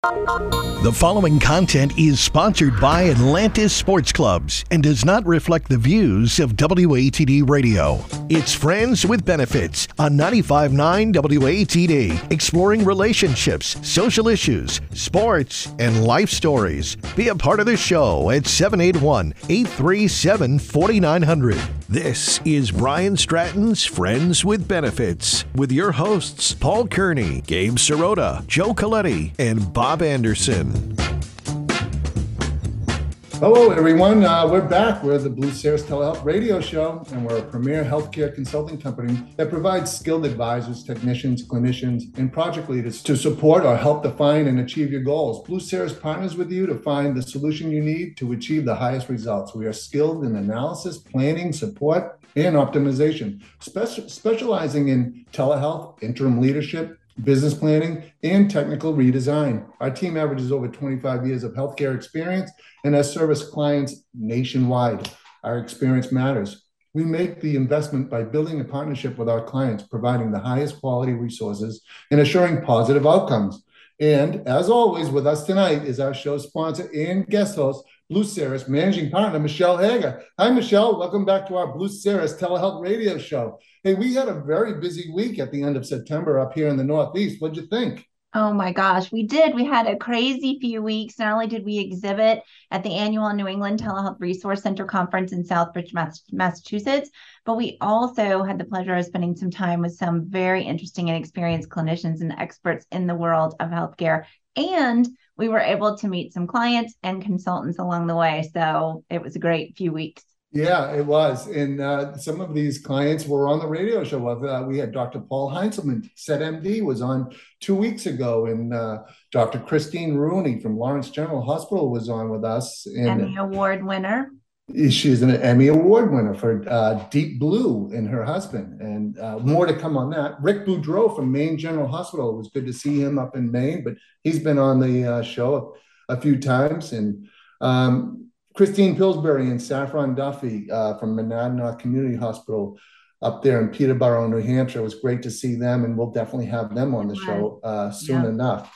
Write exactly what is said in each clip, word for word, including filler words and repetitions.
The following content is sponsored by Atlantis Sports Clubs and does not reflect the views of W A T D Radio. It's Friends with Benefits on ninety-five point nine W A T D, exploring relationships, social issues, sports, and life stories. Be a part of the show at seven eight one, eight three seven, four nine zero zero. This is Brian Stratton's Friends with Benefits with your hosts Paul Kearney, Gabe Sirota, Joe Coletti, and Bob Anderson. Hello, everyone. Uh, we're back. We're the Blue Cirrus Telehealth Radio Show, and we're a premier healthcare consulting company that provides skilled advisors, technicians, clinicians, and project leaders to support or help define and achieve your goals. Blue Cirrus partners with you to find the solution you need to achieve the highest results. We are skilled in analysis, planning, support, and optimization, Speci- specializing in telehealth, interim leadership, business planning, and technical redesign. Our team averages over twenty-five years of healthcare experience and has serviced clients nationwide. Our experience matters. We make the investment by building a partnership with our clients, providing the highest quality resources and assuring positive outcomes. And as always, with us tonight is our show sponsor and guest host, Blue Cirrus Managing Partner, Michelle Hager. Hi, Michelle. Welcome back to our Blue Cirrus Telehealth Radio Show. Hey, we had a very busy week at the end of September up here in the Northeast. What'd you think? Oh my gosh, we did. We had a crazy few weeks. Not only did we exhibit at the annual New England Telehealth Resource Center Conference in Southbridge, Massachusetts, but we also had the pleasure of spending some time with some very interesting and experienced clinicians and experts in the world of healthcare. And we were able to meet some clients and consultants along the way. So it was a great few weeks. Yeah, it was. And uh, some of these clients were on the radio show. Uh, we had Doctor Paul Heinzelman, S E T M D, was on two weeks ago. And uh, Doctor Christine Rooney from Lawrence General Hospital was on with us. And Emmy Award winner. She's an Emmy Award winner for uh, Deep Blue and her husband. And uh, more to come on that. Rick Boudreau from Maine General Hospital. It was good to see him up in Maine, but he's been on the uh, show a, a few times. And um, Christine Pillsbury and Saffron Duffy uh, from Monadnock Community Hospital up there in Peterborough, New Hampshire. It was great to see them, and we'll definitely have them on the show uh, soon yeah. enough.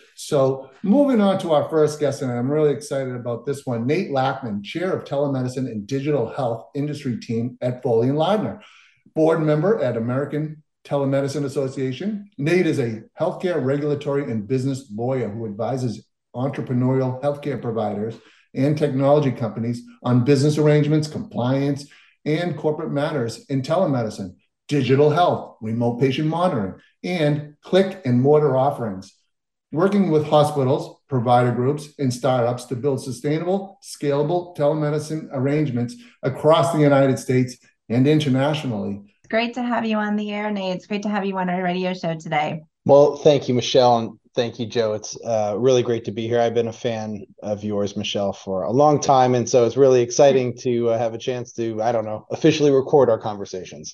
So moving on to our first guest, and I'm really excited about this one, Nate Lackman, Chair of Telemedicine and Digital Health Industry Team at Foley and Lardner, board member at American Telemedicine Association. Nate is a healthcare regulatory and business lawyer who advises entrepreneurial healthcare providers and technology companies on business arrangements, compliance, and corporate matters in telemedicine, digital health, remote patient monitoring, and click and mortar offerings. Working with hospitals, provider groups, and startups to build sustainable, scalable telemedicine arrangements across the United States and internationally. It's great to have you on the air, Nate. It's great to have you on our radio show today. Well, thank you, Michelle, and thank you, Joe. It's uh, really great to be here. I've been a fan of yours, Michelle, for a long time, and so it's really exciting to uh, have a chance to, I don't know, officially record our conversations.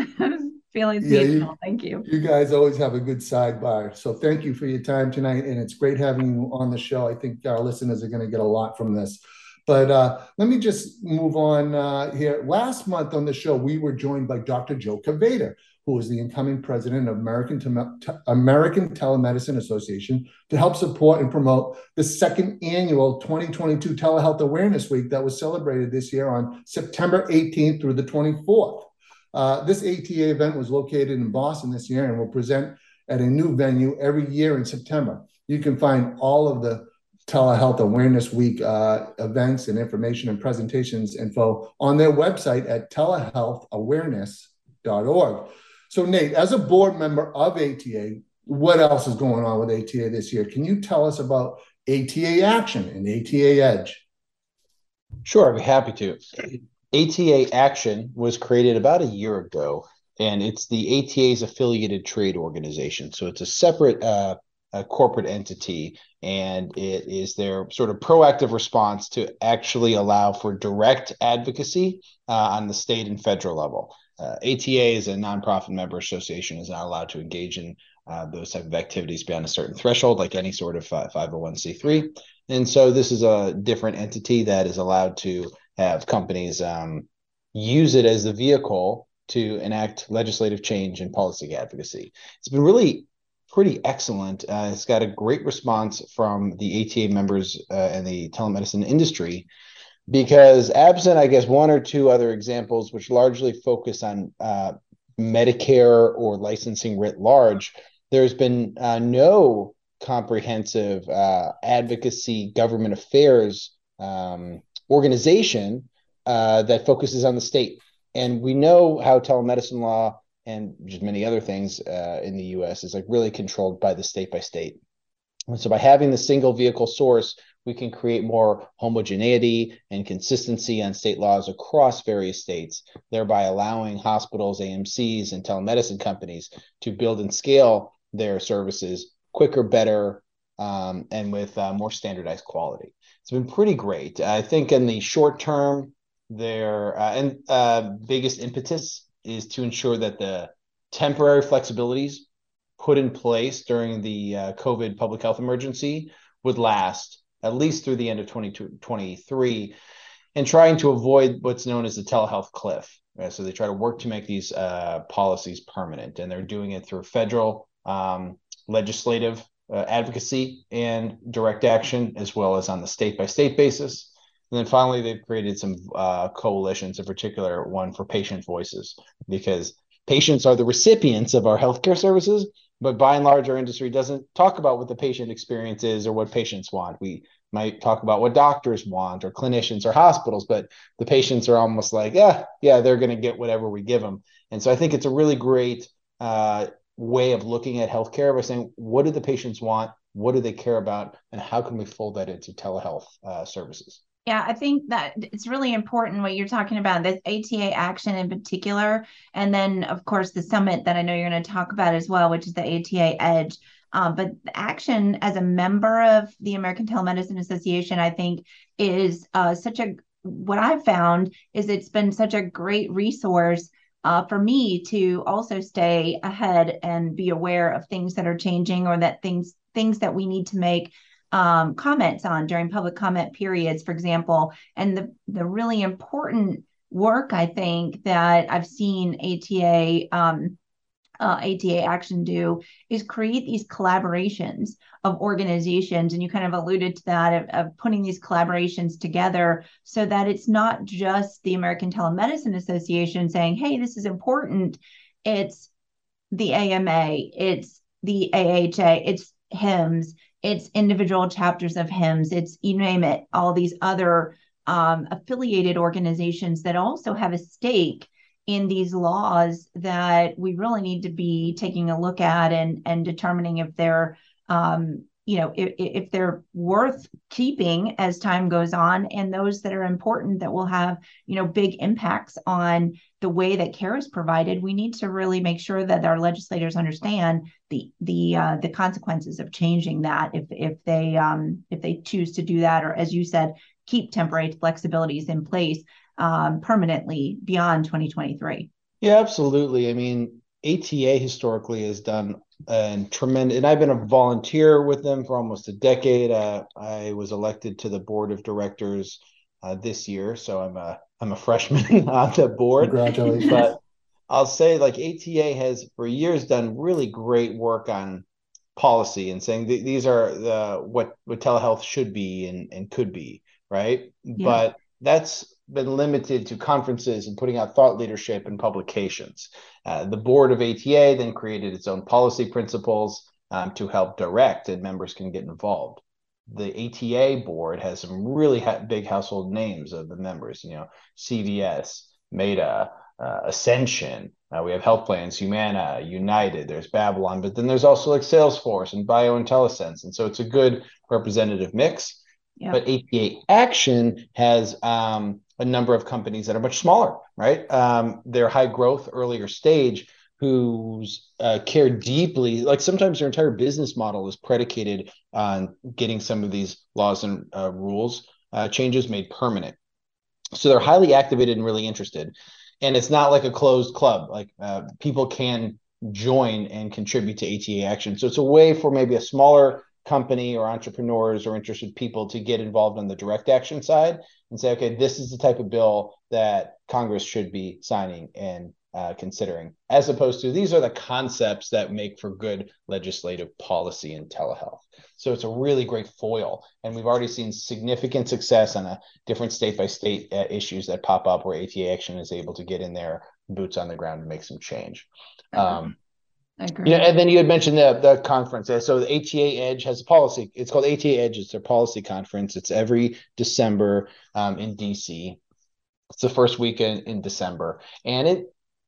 Feeling yeah, you, thank you. You guys always have a good sidebar, so thank you for your time tonight, and it's great having you on the show. I think our listeners are going to get a lot from this. But uh, let me just move on uh, here. Last month on the show, we were joined by Doctor Joe Caveda, who is the incoming president of American, Te- American Telemedicine Association, to help support and promote the second annual twenty twenty-two Telehealth Awareness Week that was celebrated this year on September eighteenth through the twenty-fourth. Uh, this A T A event was located in Boston this year and will present at a new venue every year in September. You can find all of the Telehealth Awareness Week uh, events and information and presentations info on their website at telehealth awareness dot org. So Nate, as a board member of A T A, what else is going on with A T A this year? Can you tell us about A T A Action and A T A Edge? Sure, I'd be happy to. A T A Action was created about a year ago, and it's the A T A's affiliated trade organization. So it's a separate uh, a corporate entity, and it is their sort of proactive response to actually allow for direct advocacy uh, on the state and federal level. Uh, A T A is a nonprofit member association, is not allowed to engage in uh, those type of activities beyond a certain threshold, like any sort of five oh one c three. And so this is a different entity that is allowed to have companies um, use it as the vehicle to enact legislative change and policy advocacy. It's been really pretty excellent. Uh, it's got a great response from the A T A members uh, and the telemedicine industry, because absent, I guess, one or two other examples, which largely focus on uh, Medicare or licensing writ large, there's been uh, no comprehensive uh, advocacy government affairs um, organization uh, that focuses on the state. And we know how telemedicine law and just many other things uh, in the U S is like really controlled by the state by state. And so by having the single vehicle source, we can create more homogeneity and consistency on state laws across various states, thereby allowing hospitals, A M Cs, and telemedicine companies to build and scale their services quicker, better, um, and with uh, more standardized quality. It's been pretty great. I think in the short term, their uh, and uh, biggest impetus is to ensure that the temporary flexibilities put in place during the uh, COVID public health emergency would last at least through the end of twenty twenty-three, and trying to avoid what's known as the telehealth cliff. Right? So they try to work to make these uh, policies permanent, and they're doing it through federal um, legislative uh, advocacy and direct action, as well as on the state-by-state basis. And then finally, they've created some uh, coalitions, in particular one for patient voices, because patients are the recipients of our healthcare services, but by and large, our industry doesn't talk about what the patient experience is or what patients want. We might talk about what doctors want or clinicians or hospitals, but the patients are almost like, yeah, yeah, they're going to get whatever we give them. And so I think it's a really great uh, way of looking at healthcare by saying, what do the patients want? What do they care about? And how can we fold that into telehealth uh, services? Yeah, I think that it's really important what you're talking about, this A T A action in particular. And then, of course, the summit that I know you're going to talk about as well, which is the A T A Edge. Um, but the action as a member of the American Telemedicine Association, I think, is uh, such a, what I've found is it's been such a great resource uh, for me to also stay ahead and be aware of things that are changing, or that things, things that we need to make Um, comments on during public comment periods, for example. And the, the really important work, I think, that I've seen A T A, um, uh, A T A Action do is create these collaborations of organizations. And you kind of alluded to that, of, of putting these collaborations together so that it's not just the American Telemedicine Association saying, hey, this is important. It's the A M A, it's the A H A, it's H I M S, it's individual chapters of H I M S, it's, you name it, all these other um, affiliated organizations that also have a stake in these laws that we really need to be taking a look at, and, and determining if they're, um, you know, if, if they're worth keeping as time goes on, and those that are important that will have, you know, big impacts on the way that care is provided. We need to really make sure that our legislators understand the the uh, the consequences of changing that if if they um, if they choose to do that, or as you said, keep temporary flexibilities in place um, permanently beyond twenty twenty-three. Yeah, absolutely. I mean, A T A historically has done a tremendous, and I've been a volunteer with them for almost a decade. Uh, I was elected to the board of directors uh, this year, so I'm a I'm a freshman on the board. Congratulations. But I'll say, like, A T A has for years done really great work on policy and saying th- these are the what what telehealth should be and, and could be, right? Yeah. But that's been limited to conferences and putting out thought leadership and publications. Uh, the board of A T A then created its own policy principles um, to help direct, and members can get involved. The A T A board has some really ha- big household names of the members, you know, C V S, Meta, uh, Ascension. Uh, we have health plans, Humana, United, there's Babylon, but then there's also like Salesforce and BioIntelliSense. And so it's a good representative mix. Yeah. But A T A Action has um, a number of companies that are much smaller, right? Um, they're high growth, earlier stage, who's uh, care deeply, like sometimes their entire business model is predicated on getting some of these laws and uh, rules uh, changes made permanent. So they're highly activated and really interested. And it's not like a closed club, like uh, people can join and contribute to A T A Action. So it's a way for maybe a smaller company or entrepreneurs or interested people to get involved on the direct action side and say, okay, this is the type of bill that Congress should be signing and uh, considering, as opposed to these are the concepts that make for good legislative policy in telehealth. So it's a really great foil. And we've already seen significant success on a different state by state uh, issues that pop up where A T A Action is able to get in there, boots on the ground, and make some change. Um, Agree. Yeah, and then you had mentioned the the conference. So the A T A Edge has a policy. It's called A T A Edge. It's their policy conference. It's every December um, in D C. It's the first weekend in December, and it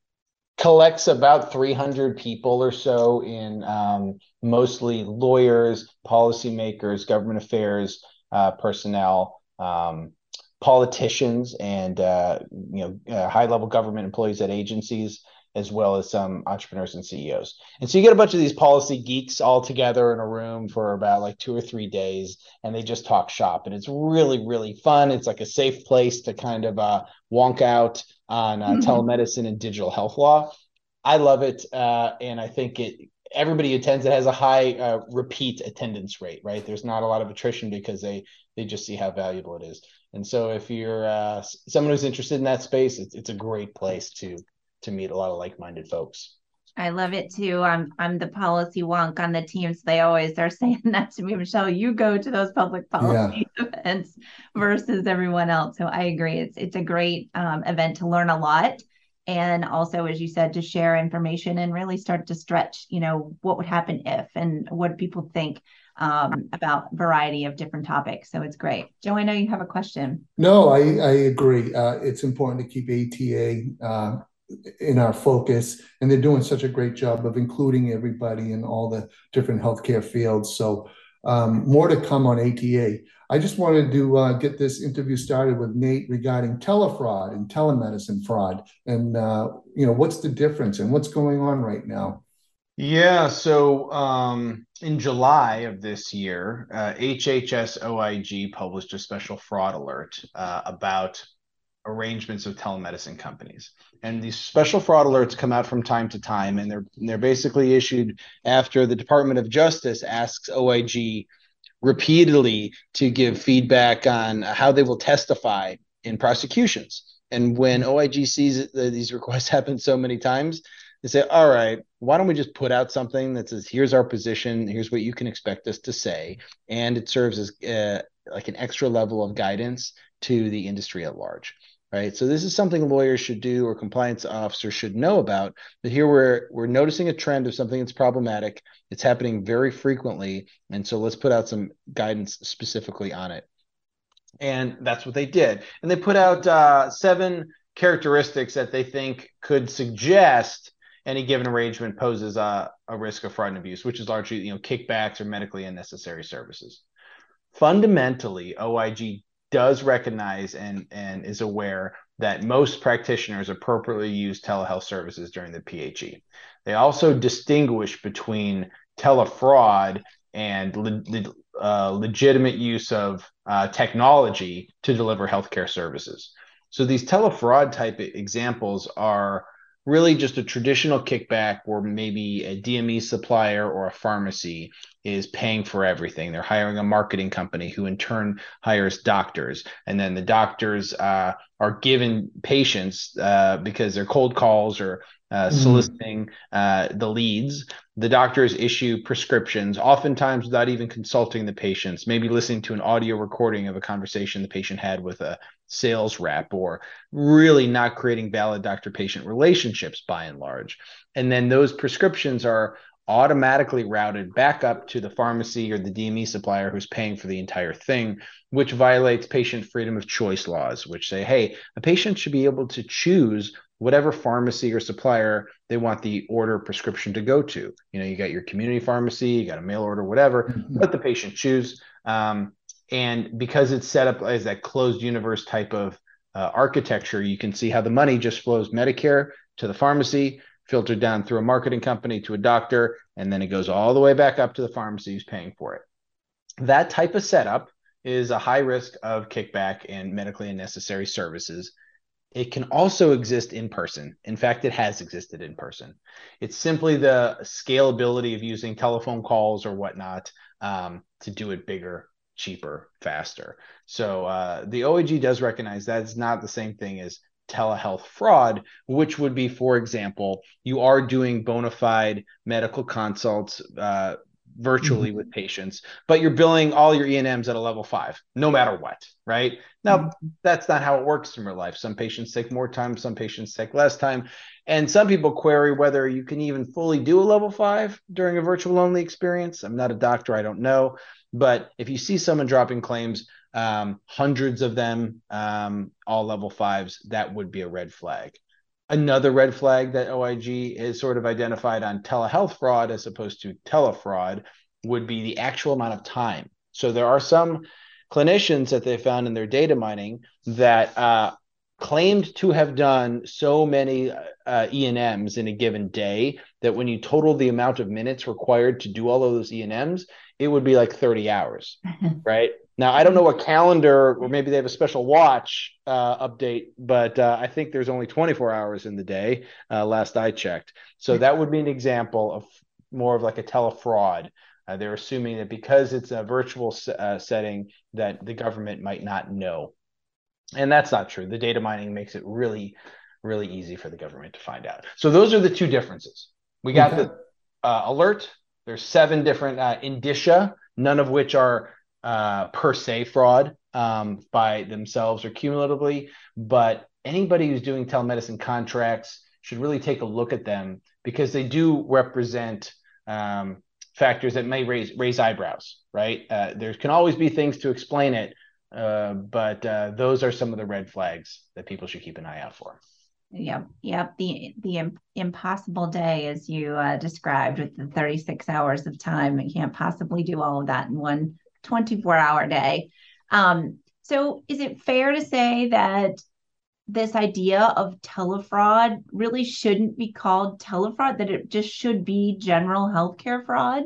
collects about three hundred people or so in um, mostly lawyers, policymakers, government affairs uh, personnel, um, politicians, and uh, you know uh, high-level government employees at agencies, as well as some entrepreneurs and C E Os. And so you get a bunch of these policy geeks all together in a room for about like two or three days, and they just talk shop. And it's really, really fun. It's like a safe place to kind of uh, wonk out on uh, mm-hmm. telemedicine and digital health law. I love it. Uh, and I think it everybody attends. It has a high uh, repeat attendance rate, right? There's not a lot of attrition because they they just see how valuable it is. And so if you're uh, someone who's interested in that space, it's, it's a great place to to meet a lot of like-minded folks. I love it too. I'm I'm the policy wonk on the team, so they always are saying that to me, Michelle. You go to those public policy yeah. events versus everyone else. So I agree. It's it's a great um, event to learn a lot, and also, as you said, to share information and really start to stretch. You know, what would happen if, and what do people think um, about a variety of different topics. So it's great. Joe, I know you have a question. No, I I agree. Uh, it's important to keep A T A Uh, in our focus, and they're doing such a great job of including everybody in all the different healthcare fields. So um, more to come on A T A. I just wanted to uh, get this interview started with Nate regarding telefraud and telemedicine fraud, and uh, you know, what's the difference and what's going on right now? Yeah, so um, in July of this year, uh, H H S O I G published a special fraud alert uh, about arrangements with telemedicine companies. And these special fraud alerts come out from time to time, and they're they're basically issued after the Department of Justice asks O I G repeatedly to give feedback on how they will testify in prosecutions. And when O I G sees that these requests happen so many times, they say, all right, why don't we just put out something that says, here's our position, here's what you can expect us to say. And it serves as uh, like an extra level of guidance to the industry at large. Right. So this is something lawyers should do, or compliance officers should know about. But here we're we're noticing a trend of something that's problematic. It's happening very frequently. And so let's put out some guidance specifically on it. And that's what they did. And they put out uh, seven characteristics that they think could suggest any given arrangement poses a, a risk of fraud and abuse, which is largely, you know, kickbacks or medically unnecessary services. Fundamentally, O I G does recognize and, and is aware that most practitioners appropriately use telehealth services during the P H E. They also distinguish between telefraud and le- uh, legitimate use of uh, technology to deliver healthcare services. So these telefraud type examples are really just a traditional kickback where maybe a D M E supplier or a pharmacy is paying for everything. They're hiring a marketing company who in turn hires doctors. And then the doctors uh, are given patients uh, because they're cold calls or uh, mm. soliciting uh, the leads. The doctors issue prescriptions, oftentimes without even consulting the patients, maybe listening to an audio recording of a conversation the patient had with a sales rep, or really not creating valid doctor-patient relationships by and large. And then those prescriptions are automatically routed back up to the pharmacy or the D M E supplier who's paying for the entire thing, which violates patient freedom of choice laws, which say, hey, a patient should be able to choose whatever pharmacy or supplier they want the order prescription to go to. You know, you got your community pharmacy, you got a mail order, whatever, mm-hmm. let the patient choose. Um, and because it's set up as that closed universe type of uh, architecture, you can see how the money just flows Medicare to the pharmacy, filtered down through a marketing company to a doctor, and then it goes all the way back up to the pharmacy who's paying for it. That type of setup is a high risk of kickback and medically unnecessary services. It can also exist in person. In fact, it has existed in person. It's simply the scalability of using telephone calls or whatnot um, to do it bigger, cheaper, faster. So uh, the O I G does recognize that's not the same thing as telehealth fraud, which would be, for example, you are doing bona fide medical consults uh, virtually mm-hmm. with patients, but you're billing all your E and Ms at a level five, no matter what, right? Now, mm-hmm. that's not how it works in real life. Some patients take more time, some patients take less time. And some people query whether you can even fully do a level five during a virtual only experience. I'm not a doctor, I don't know. But if you see someone dropping claims, um, hundreds of them, um, all level fives, that would be a red flag. Another red flag that O I G is sort of identified on telehealth fraud as opposed to telefraud would be the actual amount of time. So there are some clinicians that they found in their data mining that uh, claimed to have done so many uh, E and Ms in a given day that when you total the amount of minutes required to do all of those E and Ms, it would be like thirty hours, right? Now, I don't know what calendar, or maybe they have a special watch uh, update, but uh, I think there's only twenty-four hours in the day, uh, last I checked. So that would be an example of more of like a telefraud. Uh, they're assuming that because it's a virtual uh, setting that the government might not know. And that's not true. The data mining makes it really, really easy for the government to find out. So those are the two differences. We got okay. the uh, alert. There's seven different uh, indicia, none of which are uh, per se fraud um, by themselves or cumulatively, but anybody who's doing telemedicine contracts should really take a look at them because they do represent um, factors that may raise raise eyebrows, right? Uh, there can always be things to explain it, uh, but uh, those are some of the red flags that people should keep an eye out for. Yep, yep. The the im- impossible day, as you uh, described, with the thirty-six hours of time. You can't possibly do all of that in one twenty-four hour day. Um, so is it fair to say that this idea of telefraud really shouldn't be called telefraud, that it just should be general healthcare fraud?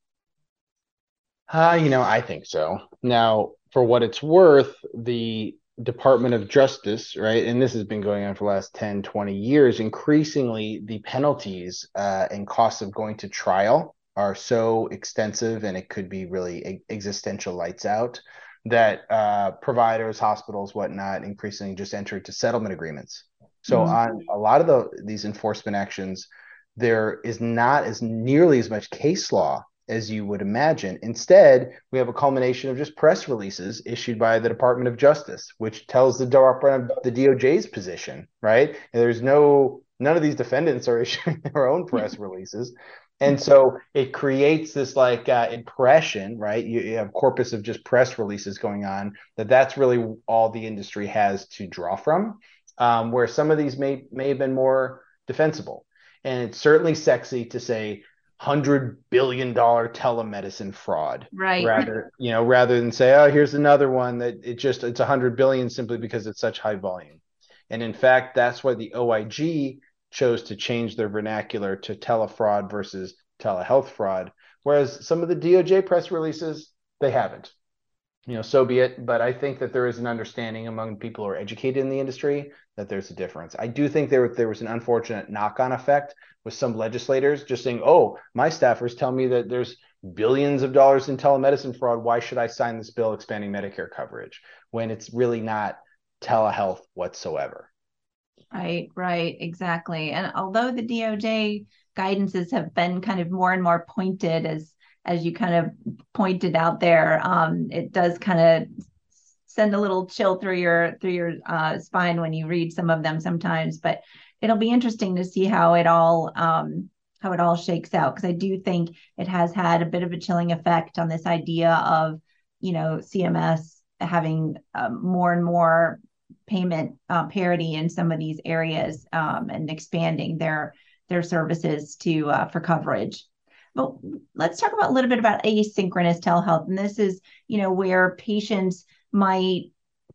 Uh, you know, I think so. Now, for what it's worth, the Department of Justice, right, and this has been going on for the last ten, twenty years, increasingly the penalties uh, and costs of going to trial are so extensive, and it could be really existential lights out, that uh, providers, hospitals, whatnot, increasingly just enter into settlement agreements. So mm-hmm. on a lot of the these enforcement actions, there is not as nearly as much case law as you would imagine. Instead, we have a culmination of just press releases issued by the Department of Justice, which tells the Department of the D O J's position, right? And there's no, none of these defendants are issuing their own press releases. And so it creates this like uh, impression, right? You, you have corpus of just press releases going on, that that's really all the industry has to draw from, um, where some of these may, may have been more defensible. And it's certainly sexy to say, hundred billion dollar telemedicine fraud, right? Rather, you know, rather than say, oh, here's another one that it just it's a hundred billion simply because it's such high volume. And in fact, that's why the O I G chose to change their vernacular to telefraud versus telehealth fraud, whereas some of the D O J press releases, they haven't. You know, so be it. But I think that there is an understanding among people who are educated in the industry that there's a difference. I do think there, there was an unfortunate knock-on effect with some legislators just saying, oh, my staffers tell me that there's billions of dollars in telemedicine fraud. Why should I sign this bill expanding Medicare coverage when it's really not telehealth whatsoever? Right, right, exactly. And although the D O J guidances have been kind of more and more pointed, as as you kind of pointed out there, um, it does kind of send a little chill through your through your uh, spine when you read some of them sometimes. But it'll be interesting to see how it all um, how it all shakes out, because I do think it has had a bit of a chilling effect on this idea of, you know, C M S having um, more and more payment uh, parity in some of these areas, um, and expanding their their services to uh, for coverage. But let's talk about a little bit about asynchronous telehealth. And this is, you know, where patients might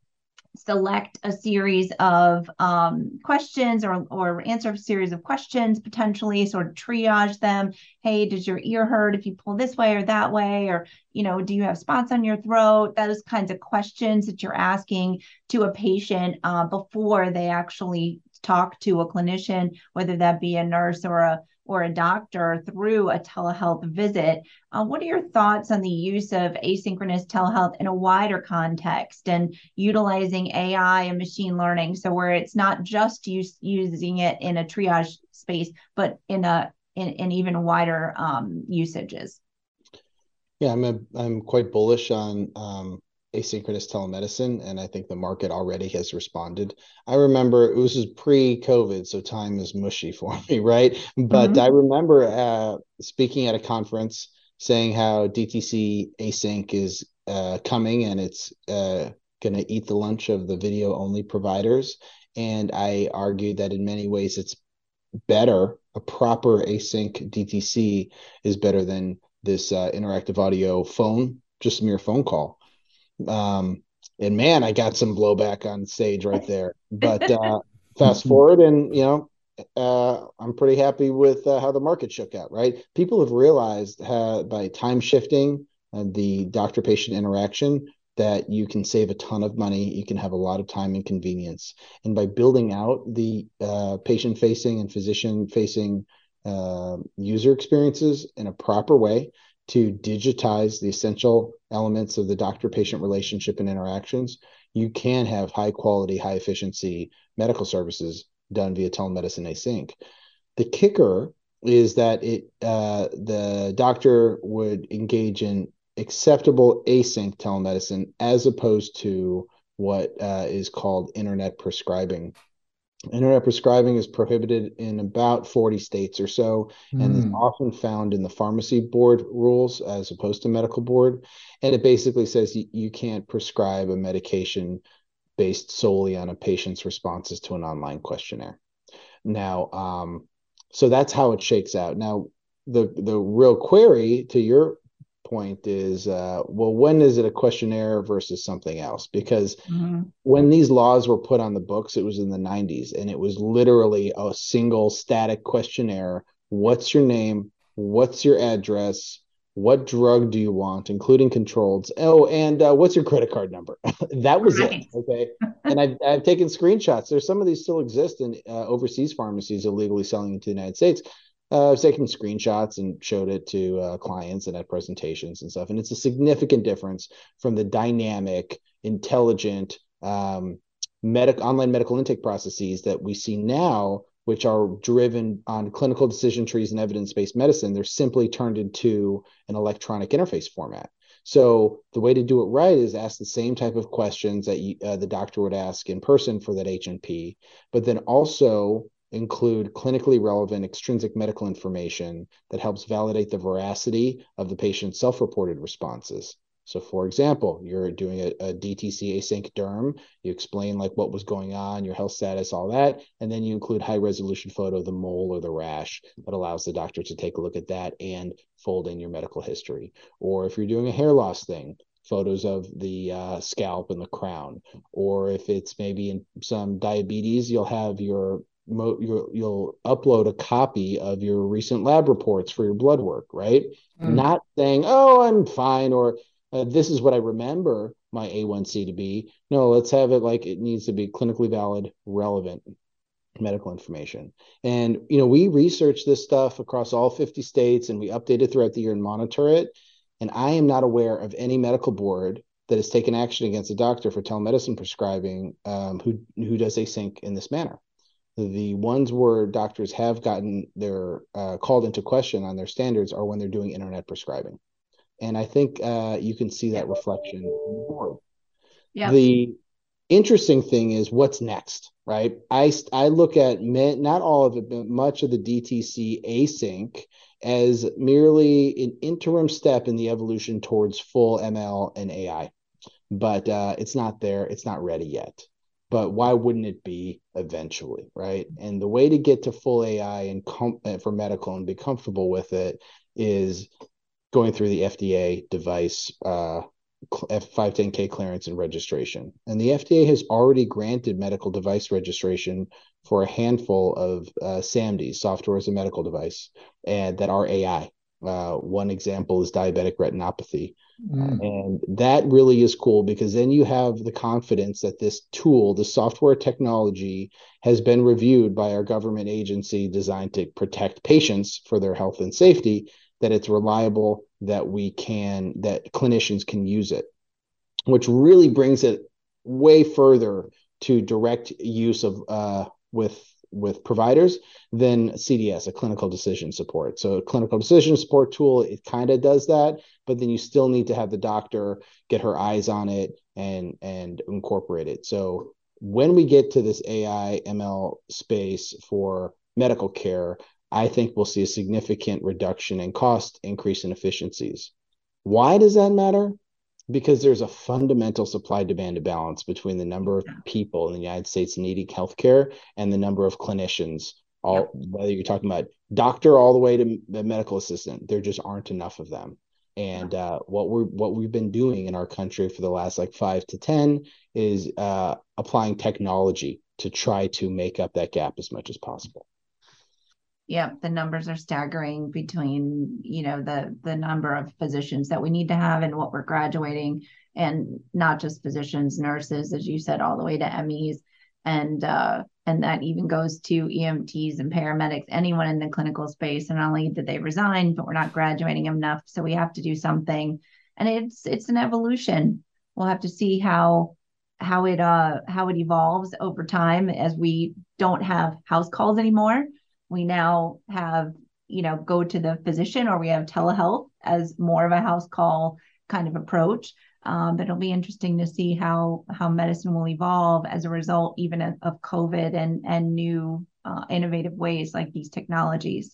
select a series of um, questions or, or answer a series of questions, potentially sort of triage them. Hey, does your ear hurt if you pull this way or that way? Or, you know, do you have spots on your throat? Those kinds of questions that you're asking to a patient uh, before they actually talk to a clinician, whether that be a nurse or a or a doctor through a telehealth visit. Uh, what are your thoughts on the use of asynchronous telehealth in a wider context and utilizing A I and machine learning? So where it's not just use, using it in a triage space, but in a in, in even wider um, usages. Yeah, I'm a, I'm quite bullish on um, asynchronous telemedicine, and I think the market already has responded. I remember it was pre-COVID, so time is mushy for me, right? But mm-hmm. I remember uh, speaking at a conference saying how D T C async is uh, coming, and it's uh, going to eat the lunch of the video-only providers. And I argued that in many ways it's better. A proper async D T C is better than this uh, interactive audio phone, just a mere phone call. Um, and man, I got some blowback on stage right there. But uh, fast forward, and you know, uh, I'm pretty happy with uh, how the market shook out. Right, people have realized how, by time shifting uh, the doctor-patient interaction, that you can save a ton of money. You can have a lot of time and convenience. And by building out the uh, patient-facing and physician-facing uh, user experiences in a proper way to digitize the essential elements of the doctor-patient relationship and interactions, you can have high-quality, high-efficiency medical services done via telemedicine async. The kicker is that it uh, the doctor would engage in acceptable async telemedicine as opposed to what uh, is called internet prescribing. Internet prescribing is prohibited in about forty states or so, mm. and is often found in the pharmacy board rules as opposed to medical board. And it basically says you, you can't prescribe a medication based solely on a patient's responses to an online questionnaire. Now, um, so that's how it shakes out. Now, the the real query to your point is, uh, well, when is it a questionnaire versus something else? Because mm-hmm. when these laws were put on the books, it was in the nineties, and it was literally a single static questionnaire. What's your name? What's your address? What drug do you want, including controlled? Oh, and uh, what's your credit card number? That was right. it. Okay. And I've, I've taken screenshots. There's some of these still exist in uh, overseas pharmacies illegally selling into the United States. Uh, I've taken screenshots and showed it to uh, clients and at presentations and stuff. And it's a significant difference from the dynamic, intelligent um, medic online medical intake processes that we see now, which are driven on clinical decision trees and evidence-based medicine. They're simply turned into an electronic interface format. So the way to do it right is ask the same type of questions that you, uh, the doctor would ask in person for that H and P, but then also include clinically relevant extrinsic medical information that helps validate the veracity of the patient's self-reported responses. So for example, you're doing a, a D T C async derm, you explain like what was going on, your health status, all that, and then you include high resolution photo of the mole or the rash that allows the doctor to take a look at that and fold in your medical history. Or if you're doing a hair loss thing, photos of the uh, scalp and the crown. Or if it's maybe in some diabetes, you'll have your You'll, you'll upload a copy of your recent lab reports for your blood work, right? Mm. Not saying, oh, I'm fine, or uh, this is what I remember my A one C to be. No, let's have it like it needs to be clinically valid, relevant medical information. And, you know, we research this stuff across all fifty states, and we update it throughout the year and monitor it. And I am not aware of any medical board that has taken action against a doctor for telemedicine prescribing um, who, who does async in this manner. The ones where doctors have gotten their uh, called into question on their standards are when they're doing internet prescribing. And I think uh, you can see that reflection on the board. Yeah. The interesting thing is what's next, right? I, I look at not all of it, but much of the D T C async as merely an interim step in the evolution towards full M L and A I. But uh, it's not there. It's not ready yet. But why wouldn't it be eventually, right? And the way to get to full A I and com- for medical and be comfortable with it is going through the F D A device uh, five ten K clearance and registration. And the F D A has already granted medical device registration for a handful of uh, S A M Ds, software as a medical device, and that are A I. Uh, one example is diabetic retinopathy. Uh, Mm. and that really is cool because then you have the confidence that this tool, the software technology, has been reviewed by our government agency designed to protect patients for their health and safety, that it's reliable, that we can, that clinicians can use it, which really brings it way further to direct use of uh, with with providers than C D S, a clinical decision support. So a clinical decision support tool, it kind of does that, but then you still need to have the doctor get her eyes on it and and incorporate it. So when we get to this A I M L space for medical care, I think we'll see a significant reduction in cost, increase in efficiencies. Why does that matter? Because there's a fundamental supply demand imbalance between the number of people in the United States needing healthcare and the number of clinicians, all yeah. whether you're talking about doctor all the way to the medical assistant, there just aren't enough of them. And uh, what we're what we've been doing in our country for the last like five to ten is uh, applying technology to try to make up that gap as much as possible. Yeah, the numbers are staggering between, you know, the the number of physicians that we need to have and what we're graduating, and not just physicians, nurses, as you said, all the way to M Es, and uh, and that even goes to E M Ts and paramedics, anyone in the clinical space. And not only did they resign, but we're not graduating enough, so we have to do something. And it's it's an evolution. We'll have to see how how it uh how it evolves over time as we don't have house calls anymore. We now have, you know, go to the physician, or we have telehealth as more of a house call kind of approach. Um, but it'll be interesting to see how how medicine will evolve as a result, even of, of COVID and and new uh, innovative ways like these technologies.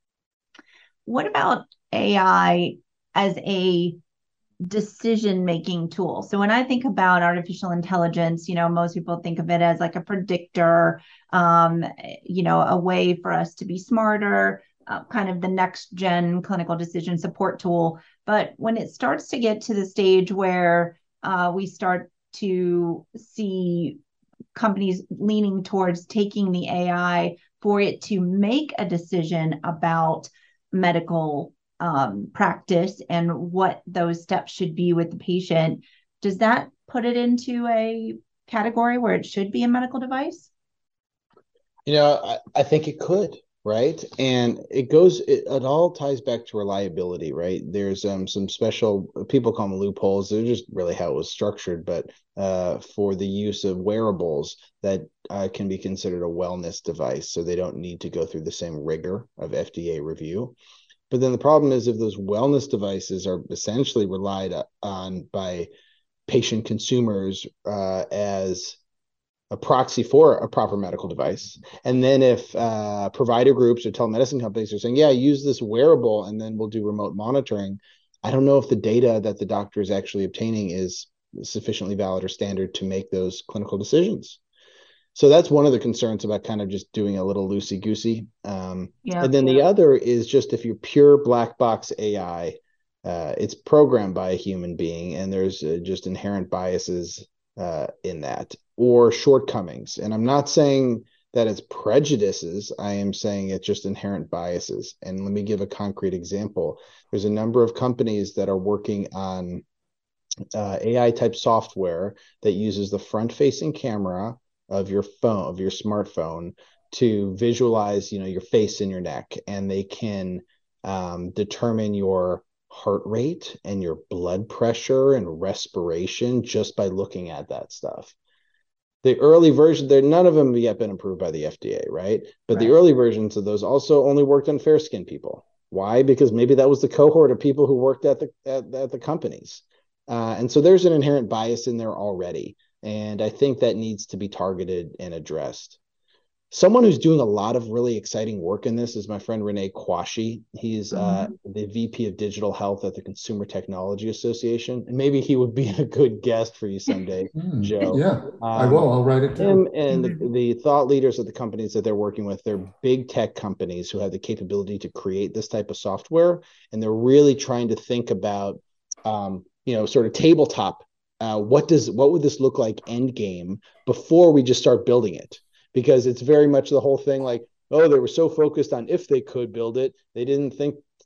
What about A I as a decision-making tool? So when I think about artificial intelligence, you know, most people think of it as like a predictor, um, you know, a way for us to be smarter, uh, kind of the next gen clinical decision support tool. But when it starts to get to the stage where uh, we start to see companies leaning towards taking the A I for it to make a decision about medical Um, practice and what those steps should be with the patient, does that put it into a category where it should be a medical device? You know, I, I think it could, right? And it goes, it, it all ties back to reliability, right? There's um, some special, people call them loopholes. They're just really how it was structured, but uh, for the use of wearables that uh, can be considered a wellness device. So they don't need to go through the same rigor of F D A review. But then the problem is if those wellness devices are essentially relied on by patient consumers uh, as a proxy for a proper medical device, and then if uh, provider groups or telemedicine companies are saying, yeah, use this wearable and then we'll do remote monitoring, I don't know if the data that the doctor is actually obtaining is sufficiently valid or standard to make those clinical decisions. So that's one of the concerns about kind of just doing a little loosey-goosey. Um, yeah, and then yeah. the other is just if you're pure black box A I, uh, it's programmed by a human being, and there's uh, just inherent biases uh, in that or shortcomings. And I'm not saying that it's prejudices. I am saying it's just inherent biases. And let me give a concrete example. There's a number of companies that are working on uh, A I-type software that uses the front-facing camera of your phone, of your smartphone, to visualize, you know, your face and your neck, and they can um, determine your heart rate and your blood pressure and respiration just by looking at that stuff. The early version, there none of them have yet been approved by the F D A, right? But right. the early versions of those also only worked on fair-skinned people. Why? Because maybe that was the cohort of people who worked at the at, at the companies, uh, and so there's an inherent bias in there already. And I think that needs to be targeted and addressed. Someone who's doing a lot of really exciting work in this is my friend Renee Quashie. He's mm-hmm. uh, the V P of Digital Health at the Consumer Technology Association. And maybe he would be a good guest for you someday, mm, Joe. Yeah, um, I will. I'll write it down. Him and mm-hmm. the, the thought leaders of the companies that they're working with, they're big tech companies who have the capability to create this type of software. And they're really trying to think about, um, you know, sort of tabletop. Uh, what does what would this look like end game before we just start building it? Because it's very much the whole thing like, oh, they were so focused on if they could build it, they didn't think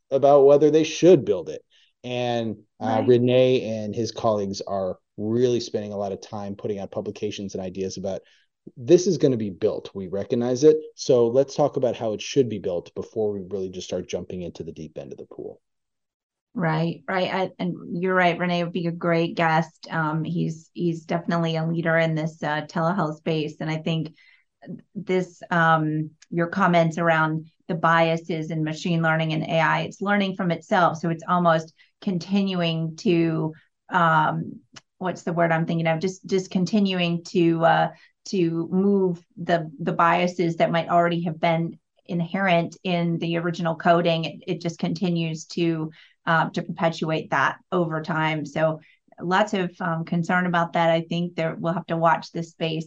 about whether they should build it. And uh, Right. Renee and his colleagues are really spending a lot of time putting out publications and ideas about this is going to be built. We recognize it. So let's talk about how it should be built before we really just start jumping into the deep end of the pool. Right, right. I, and you're right. Renee would be a great guest. Um, he's he's definitely a leader in this uh, telehealth space, and I think this um, your comments around the biases in machine learning and A I, it's learning from itself, so it's almost continuing to um, what's the word I'm thinking of? Just just continuing to uh, to move the the biases that might already have been inherent in the original coding. It, it just continues to um, to perpetuate that over time. So lots of um, concern about that. I think there we'll have to watch this space.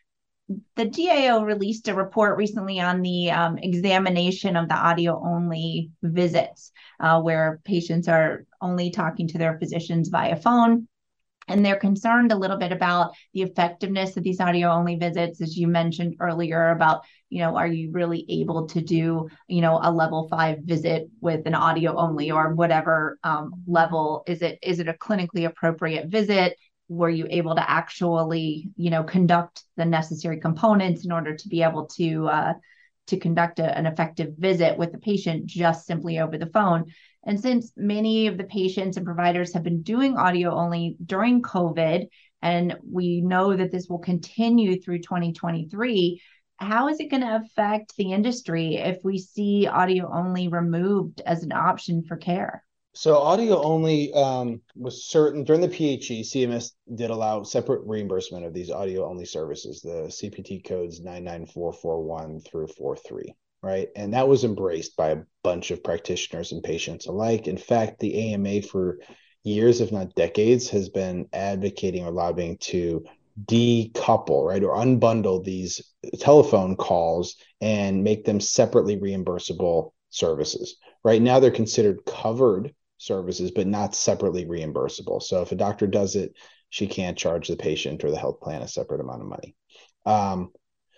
The D A O released a report recently on the um, examination of the audio only visits, uh, where patients are only talking to their physicians via phone. And they're concerned a little bit about the effectiveness of these audio only visits, as you mentioned earlier, about, you know, are you really able to do, you know, a level five visit with an audio only or whatever um, level? Is it is it a clinically appropriate visit? Were you able to actually, you know, conduct the necessary components in order to be able to uh, to conduct a, an effective visit with the patient just simply over the phone? And since many of the patients and providers have been doing audio only during COVID, and we know that this will continue through twenty twenty-three, how is it going to affect the industry if we see audio only removed as an option for care? So audio only um, was certain during the P H E, C M S did allow separate reimbursement of these audio only services, the C P T codes nine nine four four one through forty-three, right? And that was embraced by a bunch of practitioners and patients alike. In fact, the A M A for years, if not decades, has been advocating or lobbying to decouple, right, or unbundle these telephone calls and make them separately reimbursable services. Right now, they're considered covered services, but not separately reimbursable. So if a doctor does it, she can't charge the patient or the health plan a separate amount of money. Um,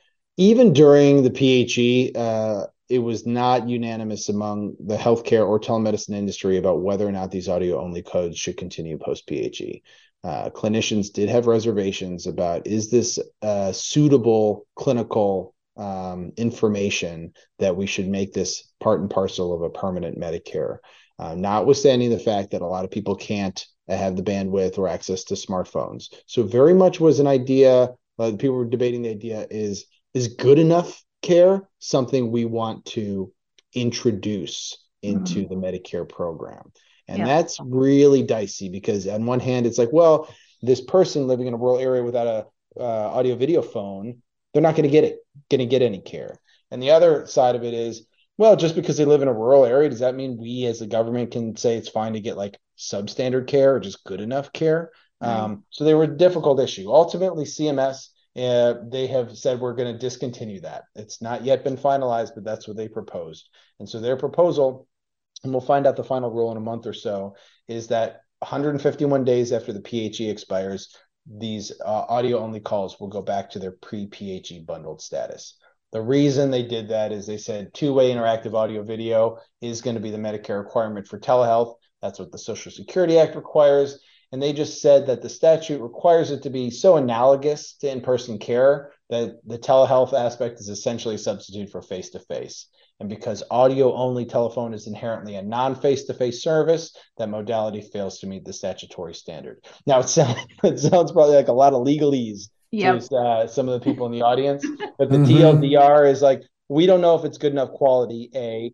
even during the P H E, uh, it was not unanimous among the healthcare or telemedicine industry about whether or not these audio only codes should continue post P H E. Uh, clinicians did have reservations about, is this uh, suitable clinical um, information that we should make this part and parcel of a permanent Medicare, uh, notwithstanding the fact that a lot of people can't have the bandwidth or access to smartphones. So very much was an idea, uh, people were debating the idea, is, is good enough care something we want to introduce into mm-hmm. the Medicare program? And yeah. that's really dicey, because on one hand, it's like, well, this person living in a rural area without a uh, audio video phone, they're not going to get it, going to get any care. And the other side of it is, well, just because they live in a rural area, does that mean we as the government can say it's fine to get like substandard care or just good enough care? Right. Um, so they were a difficult issue. Ultimately, C M S, uh, they have said we're going to discontinue that. It's not yet been finalized, but that's what they proposed. And so their proposal, and we'll find out the final rule in a month or so, is that one hundred fifty-one days after the P H E expires, these uh, audio-only calls will go back to their pre-P H E bundled status. The reason they did that is they said two-way interactive audio video is going to be the Medicare requirement for telehealth. That's what the Social Security Act requires. And they just said that the statute requires it to be so analogous to in-person care that the telehealth aspect is essentially a substitute for face-to-face. And because audio-only telephone is inherently a non-face-to-face service, that modality fails to meet the statutory standard. Now, it sounds, it sounds probably like a lot of legalese yep. to uh, some of the people in the audience, but the mm-hmm. T L D R is like, we don't know if it's good enough quality, A.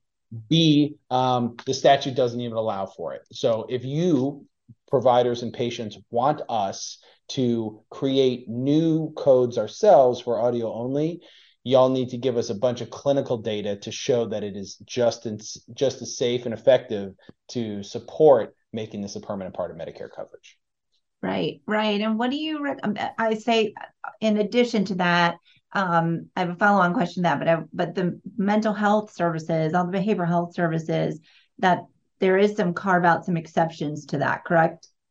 B, um, the statute doesn't even allow for it. So if you, providers and patients, want us to create new codes ourselves for audio-only, y'all need to give us a bunch of clinical data to show that it is just and just as safe and effective to support making this a permanent part of Medicare coverage. Right, right. And what do you, I say, in addition to that, um, I have a follow-on question to that, but I, but the mental health services, all the behavioral health services, that there is some carve out, some exceptions to that, correct?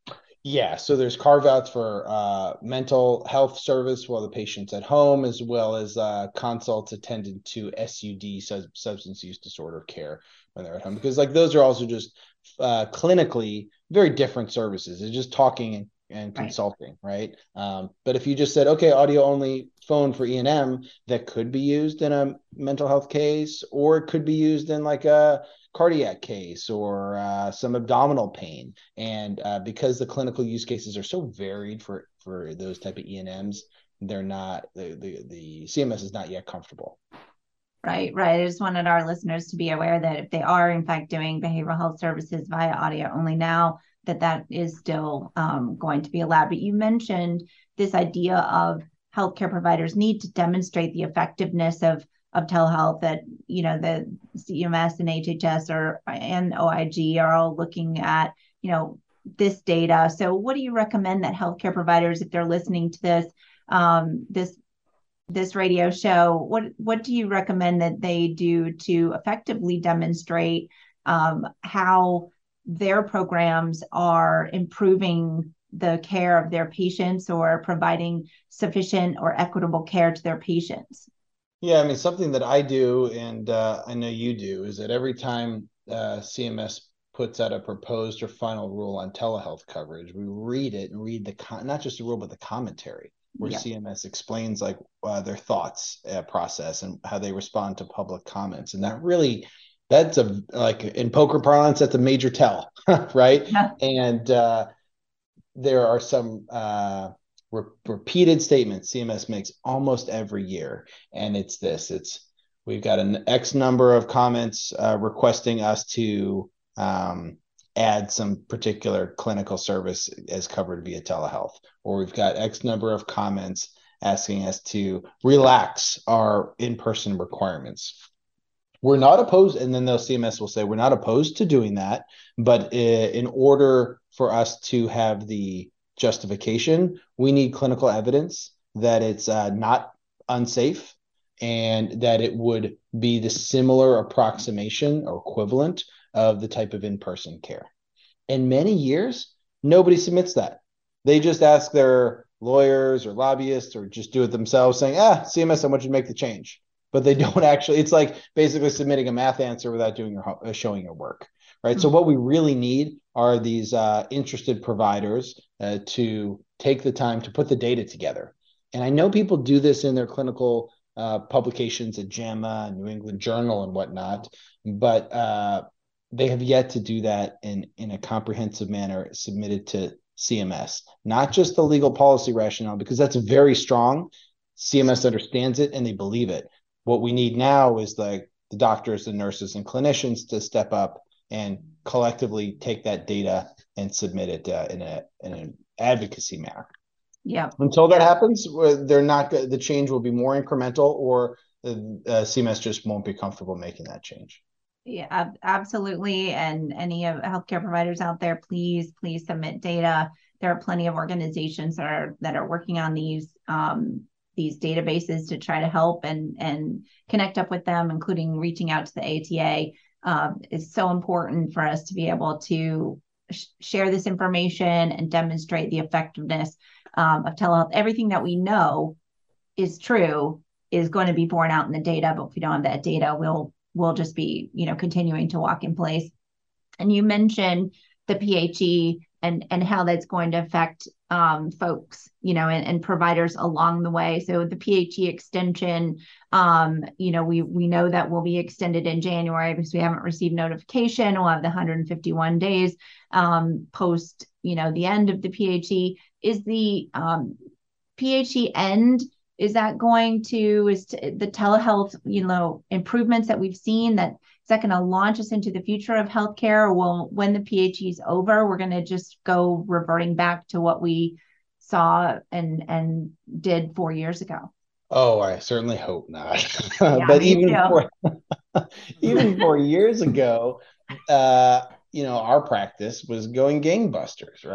Yeah, so there's carve outs for uh, mental health service while the patient's at home, as well as uh, consults attended to S U D, sub- substance use disorder care when they're at home, because like those are also just uh, clinically very different services. It's just talking and, and Right. consulting, right? Um, but if you just said, okay, audio only phone for E and M, that could be used in a mental health case, or it could be used in like a cardiac case or uh, some abdominal pain. And uh, because the clinical use cases are so varied for for those type of E and Ms, they're not the, the the C M S is not yet comfortable. Right, right. I just wanted our listeners to be aware that if they are in fact doing behavioral health services via audio only now, that that is still um, going to be allowed. But you mentioned this idea of healthcare providers need to demonstrate the effectiveness of of telehealth, that you know the C M S and H H S or and O I G are all looking at you know this data. So what do you recommend that healthcare providers, if they're listening to this um, this this radio show, what what do you recommend that they do to effectively demonstrate um, how their programs are improving the care of their patients or providing sufficient or equitable care to their patients? Yeah, I mean, something that I do, and uh, I know you do, is that every time uh, C M S puts out a proposed or final rule on telehealth coverage, we read it and read the con- not just the rule, but the commentary, where Yeah. C M S explains like uh, their thoughts uh, process and how they respond to public comments, and that really, that's a like in poker parlance, that's a major tell, right? Yeah. And uh, there are some uh, re- repeated statements C M S makes almost every year, and it's this: it's we've got an X number of comments uh, requesting us to um, add some particular clinical service as covered via telehealth, or we've got X number of comments asking us to relax our in-person requirements. We're not opposed, and then the C M S will say we're not opposed to doing that, but in order for us to have the justification, we need clinical evidence that it's uh, not unsafe and that it would be the similar approximation or equivalent of the type of in-person care. In many years, nobody submits that. They just ask their lawyers or lobbyists or just do it themselves, saying, ah, C M S, I want you to make the change. But they don't actually, it's like basically submitting a math answer without doing your uh, showing your work, right? Mm-hmm. So what we really need are these uh, interested providers uh, to take the time to put the data together. And I know people do this in their clinical uh, publications at JAMA, New England Journal, and whatnot, but uh, they have yet to do that in, in a comprehensive manner submitted to C M S, not just the legal policy rationale, because that's very strong. C M S understands it and they believe it. What we need now is like the doctors, the nurses, and clinicians to step up and collectively take that data and submit it uh, in a in an advocacy manner. Yeah. Until that happens, they're not. The change will be more incremental, or uh, C M S just won't be comfortable making that change. Yeah, absolutely. And any of healthcare providers out there, please, please submit data. There are plenty of organizations that are that are working on these um, these databases to try to help and and connect up with them, including reaching out to the A T A. Um, it's so important for us to be able to sh- share this information and demonstrate the effectiveness um, of telehealth. Everything that we know is true is going to be borne out in the data, but if we don't have that data, we'll we'll just be, you know, continuing to walk in place. And you mentioned the P H E and and how that's going to affect um, folks, you know, and, and providers along the way. So the P H E extension, um, you know, we we know that will be extended in January because we haven't received notification. We'll have the one hundred fifty-one days um, post, you know, the end of the P H E. Is the um, P H E end? Is that going to, is to, the telehealth, you know, improvements that we've seen, that is that going to launch us into the future of healthcare? Or will, when the P H E is over, we're going to just go reverting back to what we saw and and did four years ago? Oh, I certainly hope not. Yeah, But me even too. four, even four years ago, uh, you know, our practice was going gangbusters, right?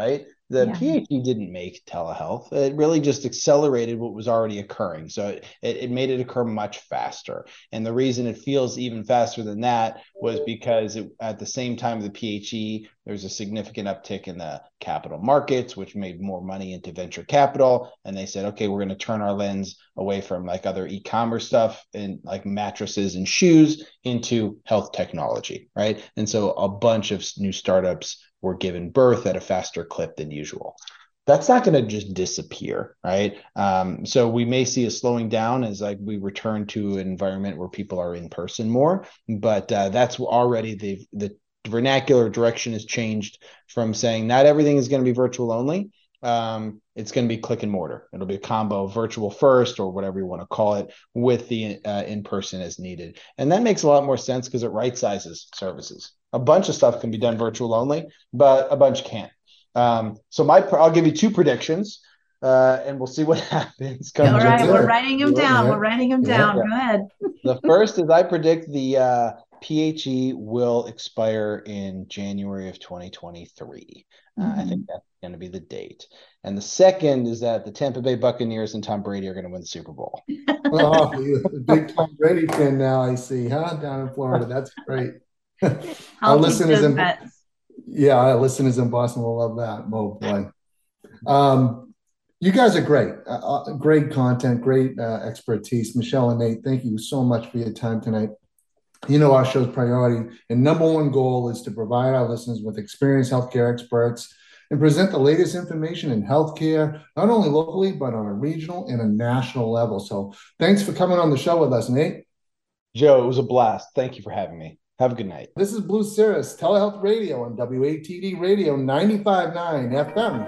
The Yeah. P H E didn't make telehealth. It really just accelerated what was already occurring. So it, it made it occur much faster. And the reason it feels even faster than that was because it, at the same time, the P H E, there's a significant uptick in the capital markets, which made more money into venture capital. And they said, okay, we're going to turn our lens away from like other e-commerce stuff and like mattresses and shoes into health technology, right? And so a bunch of new startups were given birth at a faster clip than usual. That's not going to just disappear, right? Um, so we may see a slowing down as like we return to an environment where people are in person more, but uh, that's already the the vernacular direction has changed from saying not everything is going to be virtual only. Um, it's going to be click and mortar. It'll be a combo of virtual first or whatever you want to call it with the uh, in-person as needed. And that makes a lot more sense because it right sizes services. A bunch of stuff can be done virtual only, but a bunch can't. Um, so my, I'll give you two predictions uh, and we'll see what happens. All right, That's we're it. writing them Yeah, down. yeah. We're writing them Yeah. down. Yeah. Go ahead. The first is I predict the uh, P H E will expire in January of twenty twenty-three. Uh, I think that's going to be the date. And the second is that the Tampa Bay Buccaneers and Tom Brady are going to win the Super Bowl. Oh, you're a big Tom Brady fan now, I see, huh? Down in Florida. That's great. Our I'll take listeners those in bets. yeah, our listeners in Boston will love that. Oh boy. Um, you guys are great. Uh, uh, great content, great uh, expertise. Michelle and Nate, thank you so much for your time tonight. You know, our show's priority and number one goal is to provide our listeners with experienced healthcare experts and present the latest information in healthcare, not only locally, but on a regional and a national level. So thanks for coming on the show with us, Nate. Joe, it was a blast. Thank you for having me. Have a good night. This is Blue Cirrus Telehealth Radio on W A T D Radio ninety-five point nine F M.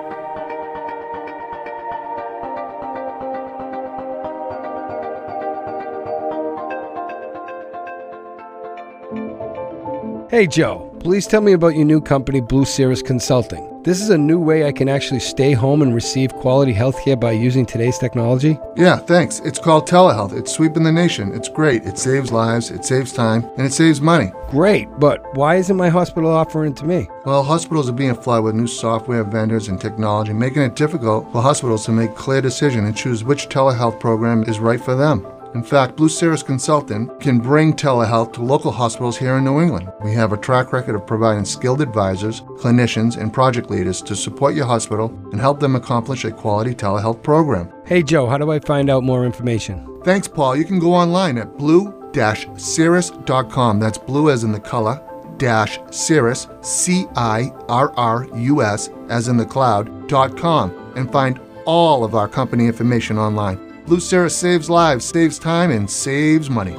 Hey Joe, please tell me about your new company, Blue Cirrus Consulting. This is a new way I can actually stay home and receive quality healthcare by using today's technology? Yeah, thanks. It's called telehealth. It's sweeping the nation. It's great. It saves lives, it saves time, and it saves money. Great, but why isn't my hospital offering it to me? Well, hospitals are being flooded with new software vendors and technology, making it difficult for hospitals to make clear decisions and choose which telehealth program is right for them. In fact, Blue Cirrus Consultant can bring telehealth to local hospitals here in New England. We have a track record of providing skilled advisors, clinicians, and project leaders to support your hospital and help them accomplish a quality telehealth program. Hey Joe, how do I find out more information? Thanks, Paul. You can go online at blue cirrus dot com. That's blue as in the color, dash cirrus, C I R R U S, as in the cloud, dot com, and find all of our company information online. Blue Cirrus saves lives, saves time, and saves money.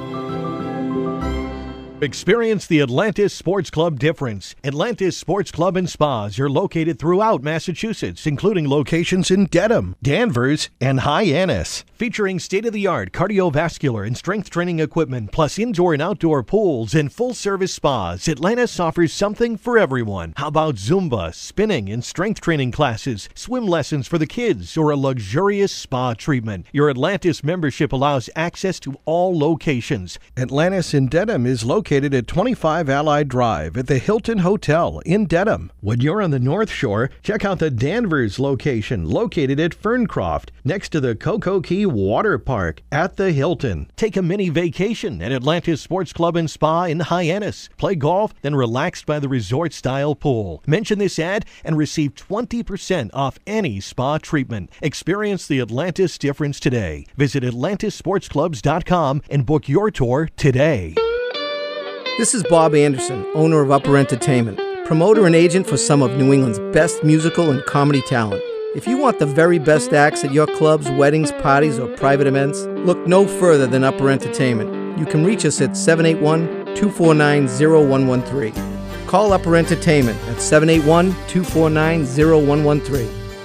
Experience the Atlantis Sports Club difference. Atlantis Sports Club and Spas are located throughout Massachusetts, including locations in Dedham, Danvers, and Hyannis. Featuring state-of-the-art cardiovascular and strength training equipment, plus indoor and outdoor pools and full-service spas, Atlantis offers something for everyone. How about Zumba, spinning, and strength training classes, swim lessons for the kids, or a luxurious spa treatment? Your Atlantis membership allows access to all locations. Atlantis in Dedham is located at twenty-five Allied Drive at the Hilton Hotel in Dedham. When you're on the North Shore, check out the Danvers location located at Ferncroft next to the Cocoa Key Water Park at the Hilton. Take a mini vacation at Atlantis Sports Club and Spa in Hyannis. Play golf, then relax by the resort-style pool. Mention this ad and receive twenty percent off any spa treatment. Experience the Atlantis difference today. Visit atlantis sports clubs dot com and book your tour today. This is Bob Anderson, owner of Upper Entertainment, promoter and agent for some of New England's best musical and comedy talent. If you want the very best acts at your clubs, weddings, parties, or private events, look no further than Upper Entertainment. You can reach us at seven eight one, two four nine, zero one one three. Call Upper Entertainment at seven eight one, two four nine, zero one one three.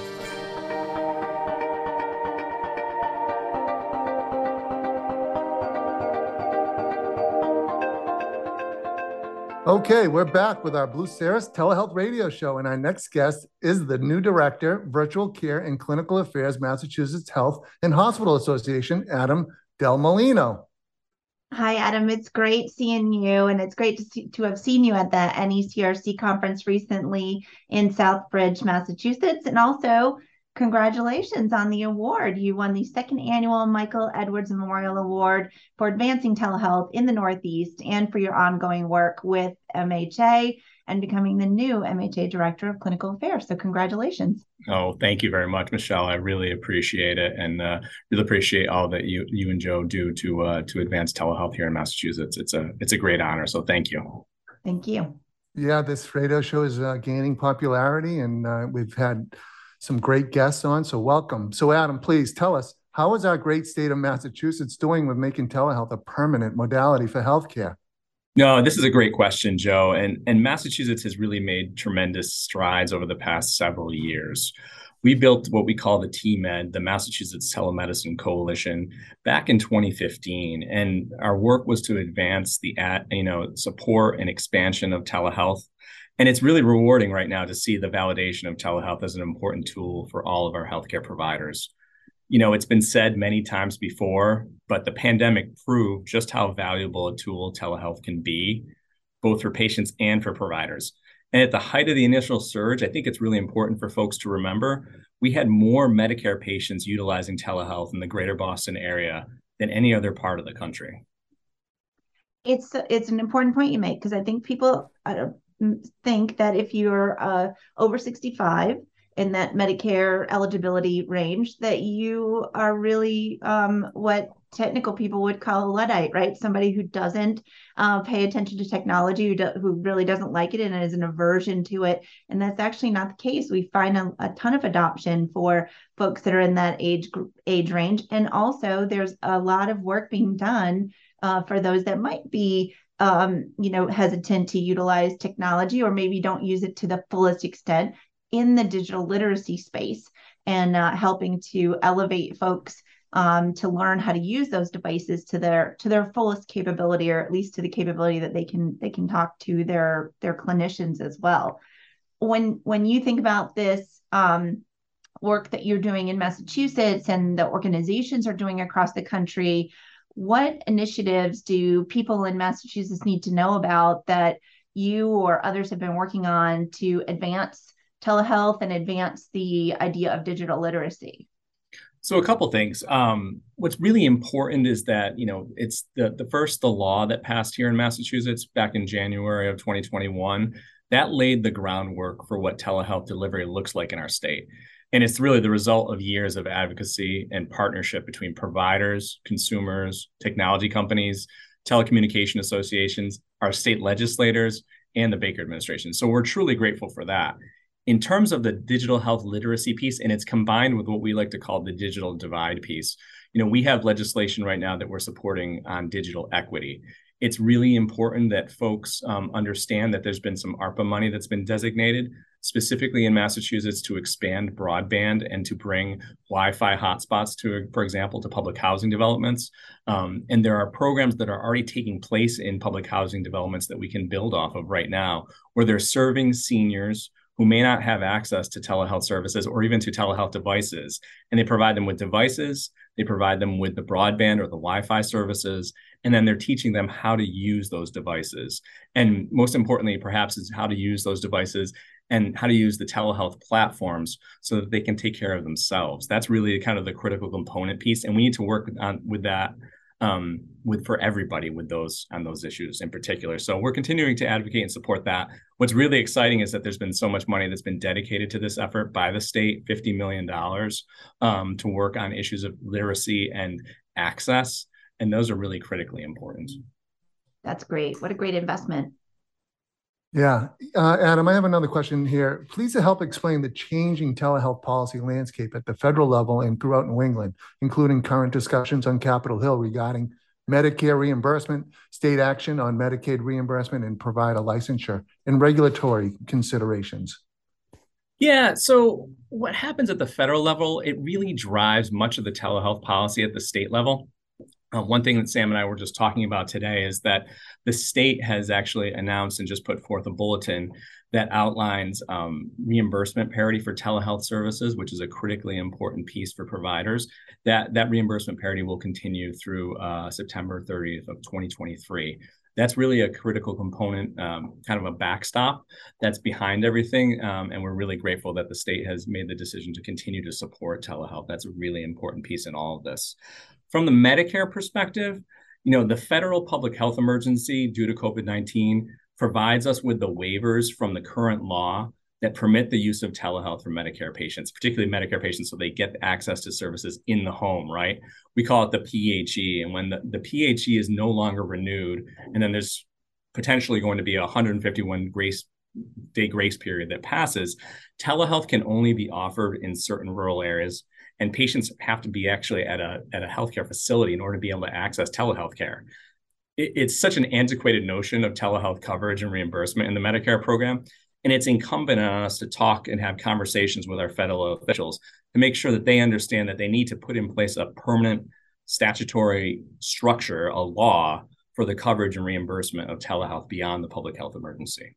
Okay, we're back with our Blue Cirrus Telehealth Radio Show, and our next guest is the new director, Virtual Care and Clinical Affairs, Massachusetts Health and Hospital Association, Adam Del Molino. Hi, Adam. It's great seeing you, and it's great to see, to have seen you at the N E C R C conference recently in Southbridge, Massachusetts, and also congratulations on the award. You won the second annual Michael Edwards Memorial Award for advancing telehealth in the Northeast and for your ongoing work with M H A and becoming the new M H A Director of Clinical Affairs. So congratulations. Oh, thank you very much, Michelle. I really appreciate it, and uh, really appreciate all that you you and Joe do to uh, to advance telehealth here in Massachusetts. It's a it's a great honor. So thank you. Thank you. Yeah, this radio show is uh, gaining popularity, and uh, we've had some great guests on. So welcome. So Adam, please tell us, how is our great state of Massachusetts doing with making telehealth a permanent modality for healthcare? No, this is a great question, Joe. And, and Massachusetts has really made tremendous strides over the past several years. We built what we call the T M E D, the Massachusetts Telemedicine Coalition, back in twenty fifteen. And our work was to advance the at, you know, support and expansion of telehealth. And it's really rewarding right now to see the validation of telehealth as an important tool for all of our healthcare providers. You know, it's been said many times before, but the pandemic proved just how valuable a tool telehealth can be, both for patients and for providers. And at the height of the initial surge, I think it's really important for folks to remember, we had more Medicare patients utilizing telehealth in the greater Boston area than any other part of the country. It's, it's an important point you make, because I think people uh, think that if you're uh, over sixty-five, in that Medicare eligibility range, that you are really um, what technical people would call a Luddite, right? Somebody who doesn't uh, pay attention to technology, who, do, who really doesn't like it and is an aversion to it. And that's actually not the case. We find a, a ton of adoption for folks that are in that age age range. And also there's a lot of work being done uh, for those that might be um, you know, hesitant to utilize technology or maybe don't use it to the fullest extent in the digital literacy space, and uh, helping to elevate folks um, to learn how to use those devices to their to their fullest capability, or at least to the capability that they can they can talk to their their clinicians as well. When when you think about this um, work that you're doing in Massachusetts and the organizations are doing across the country, what initiatives do people in Massachusetts need to know about that you or others have been working on to advance telehealth and advance the idea of digital literacy? So a couple things. Um, what's really important is that, you know, it's the, the first, the law that passed here in Massachusetts back in January of twenty twenty-one, that laid the groundwork for what telehealth delivery looks like in our state. And it's really the result of years of advocacy and partnership between providers, consumers, technology companies, telecommunication associations, our state legislators, and the Baker administration. So we're truly grateful for that. In terms of the digital health literacy piece, and it's combined with what we like to call the digital divide piece, you know, we have legislation right now that we're supporting on digital equity. It's really important that folks um, understand that there's been some ARPA money that's been designated specifically in Massachusetts to expand broadband and to bring Wi-Fi hotspots to, for example, to public housing developments. Um, and there are programs that are already taking place in public housing developments that we can build off of right now, where they're serving seniors who may not have access to telehealth services or even to telehealth devices. And they provide them with devices, they provide them with the broadband or the Wi-Fi services, and then they're teaching them how to use those devices. And most importantly, perhaps, is how to use those devices and how to use the telehealth platforms so that they can take care of themselves. That's really kind of the critical component piece. And we need to work on with that um, with for everybody with those on those issues in particular. So we're continuing to advocate and support that. What's really exciting is that there's been so much money that's been dedicated to this effort by the state, fifty million dollars um, to work on issues of literacy and access. And those are really critically important. That's great. What a great investment. Yeah. Uh, Adam, I have another question here. Please help explain the changing telehealth policy landscape at the federal level and throughout New England, including current discussions on Capitol Hill regarding Medicare reimbursement, state action on Medicaid reimbursement and provider licensure, and regulatory considerations. Yeah, so what happens at the federal level, it really drives much of the telehealth policy at the state level. Uh, one thing that Sam and I were just talking about today is that the state has actually announced and just put forth a bulletin that outlines um, reimbursement parity for telehealth services, which is a critically important piece for providers. That, that reimbursement parity will continue through uh, September thirtieth of twenty twenty-three. That's really a critical component, um, kind of a backstop that's behind everything. Um, and we're really grateful that the state has made the decision to continue to support telehealth. That's a really important piece in all of this. From the Medicare perspective, you know, the federal public health emergency due to COVID nineteen provides us with the waivers from the current law that permit the use of telehealth for Medicare patients, particularly Medicare patients, so they get access to services in the home, right? We call it the P H E. And when the, the P H E is no longer renewed, and then there's potentially going to be a one hundred fifty-one grace day grace period that passes, telehealth can only be offered in certain rural areas, and patients have to be actually at a, at a healthcare facility in order to be able to access telehealth care. It, it's such an antiquated notion of telehealth coverage and reimbursement in the Medicare program. And it's incumbent on us to talk and have conversations with our federal officials to make sure that they understand that they need to put in place a permanent statutory structure, a law for the coverage and reimbursement of telehealth beyond the public health emergency.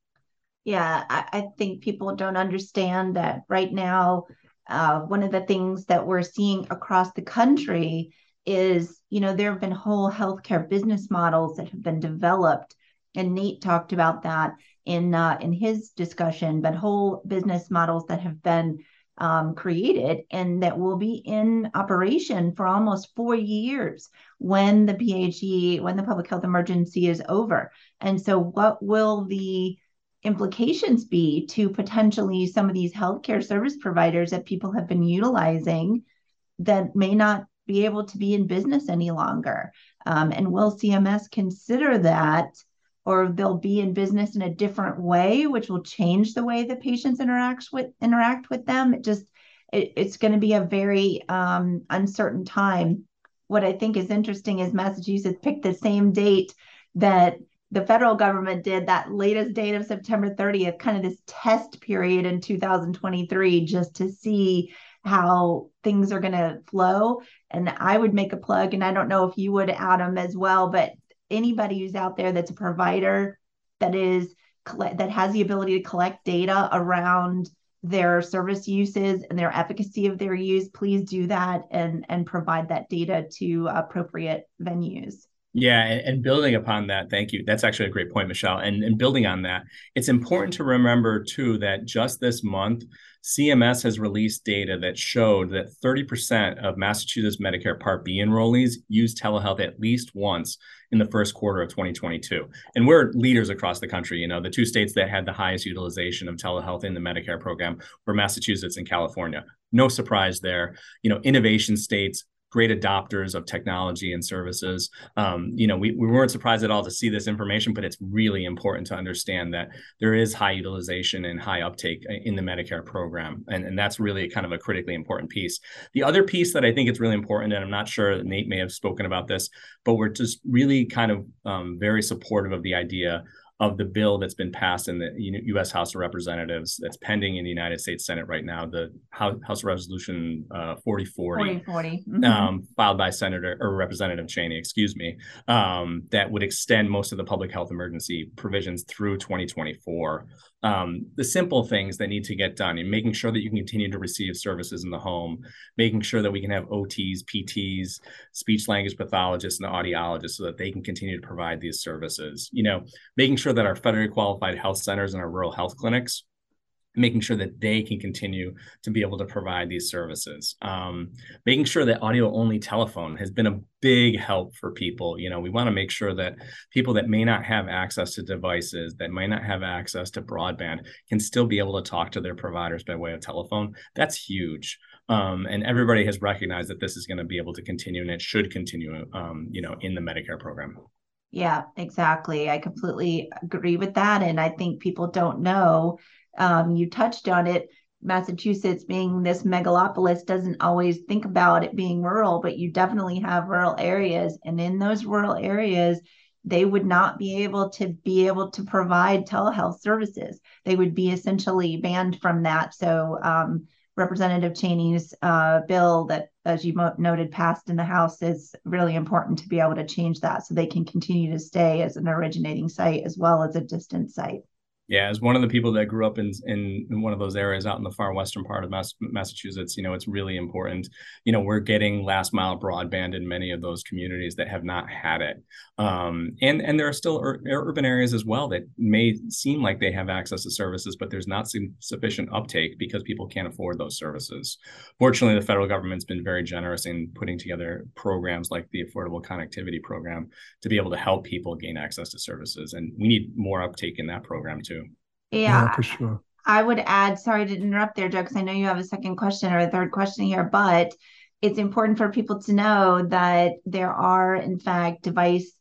Yeah, I, I think people don't understand that right now. Uh, one of the things that we're seeing across the country is, you know, there have been whole healthcare business models that have been developed, and Nate talked about that in uh, in his discussion, but whole business models that have been um, created and that will be in operation for almost four years when the P H E, when the public health emergency is over. And so what will the implications be to potentially some of these healthcare service providers that people have been utilizing that may not be able to be in business any longer? Um, and will C M S consider that, or they'll be in business in a different way, which will change the way that patients interact with interact with them? It just it, it's going to be a very um, uncertain time. What I think is interesting is Massachusetts picked the same date that the federal government did, that latest date of September thirtieth, kind of this test period in two thousand twenty-three, just to see how things are going to flow. And I would make a plug, and I don't know if you would, Adam, as well, but anybody who's out there that's a provider that is that has the ability to collect data around their service uses and their efficacy of their use, please do that and, and provide that data to appropriate venues. Yeah, and, and building upon that, thank you. That's actually a great point, Michelle. And, and building on that, it's important to remember, too, that just this month, C M S has released data that showed that thirty percent of Massachusetts Medicare Part B enrollees use telehealth at least once in the first quarter of twenty twenty-two. And we're leaders across the country. You know, the two states that had the highest utilization of telehealth in the Medicare program were Massachusetts and California. No surprise there. You know, innovation states, great adopters of technology and services. Um, you know, we, we weren't surprised at all to see this information, but it's really important to understand that there is high utilization and high uptake in the Medicare program. And, and that's really kind of a critically important piece. The other piece that I think is really important, and I'm not sure that Nate may have spoken about this, but we're just really kind of um, very supportive of the idea of the bill that's been passed in the U S House of Representatives that's pending in the United States Senate right now, the House Resolution uh, forty forty, Mm-hmm. um, filed by Senator or Representative Cheney, excuse me, um, that would extend most of the public health emergency provisions through twenty twenty-four. Um, the simple things that need to get done, and making sure that you can continue to receive services in the home, making sure that we can have O Ts, P Ts, speech language pathologists, and audiologists so that they can continue to provide these services. You know, making sure that our federally qualified health centers and our rural health clinics, making sure that they can continue to be able to provide these services. Um, making sure that audio-only telephone has been a big help for people. You know, we want to make sure that people that may not have access to devices, that might not have access to broadband, can still be able to talk to their providers by way of telephone. That's huge. Um, and everybody has recognized that this is going to be able to continue, and it should continue, um, you know, in the Medicare program. Yeah, exactly. I completely agree with that. And I think people don't know. Um, you touched on it. Massachusetts being this megalopolis doesn't always think about it being rural, but you definitely have rural areas. And in those rural areas, they would not be able to be able to provide telehealth services. They would be essentially banned from that. So um, Representative Cheney's uh, bill that, as you noted, passed in the House is really important to be able to change that so they can continue to stay as an originating site as well as a distant site. Yeah, as one of the people that grew up in, in in one of those areas out in the far western part of Mass, Massachusetts, you know, it's really important. You know, we're getting last mile broadband in many of those communities that have not had it, um, and and there are still ur- urban areas as well that may seem like they have access to services, but there's not su- sufficient uptake because people can't afford those services. Fortunately, the federal government's been very generous in putting together programs like the Affordable Connectivity Program to be able to help people gain access to services, and we need more uptake in that program too. Yeah, Yeah, for sure. I would add, sorry to interrupt there, Joe, because I know you have a second question or a third question here, but it's important for people to know that there are, in fact, device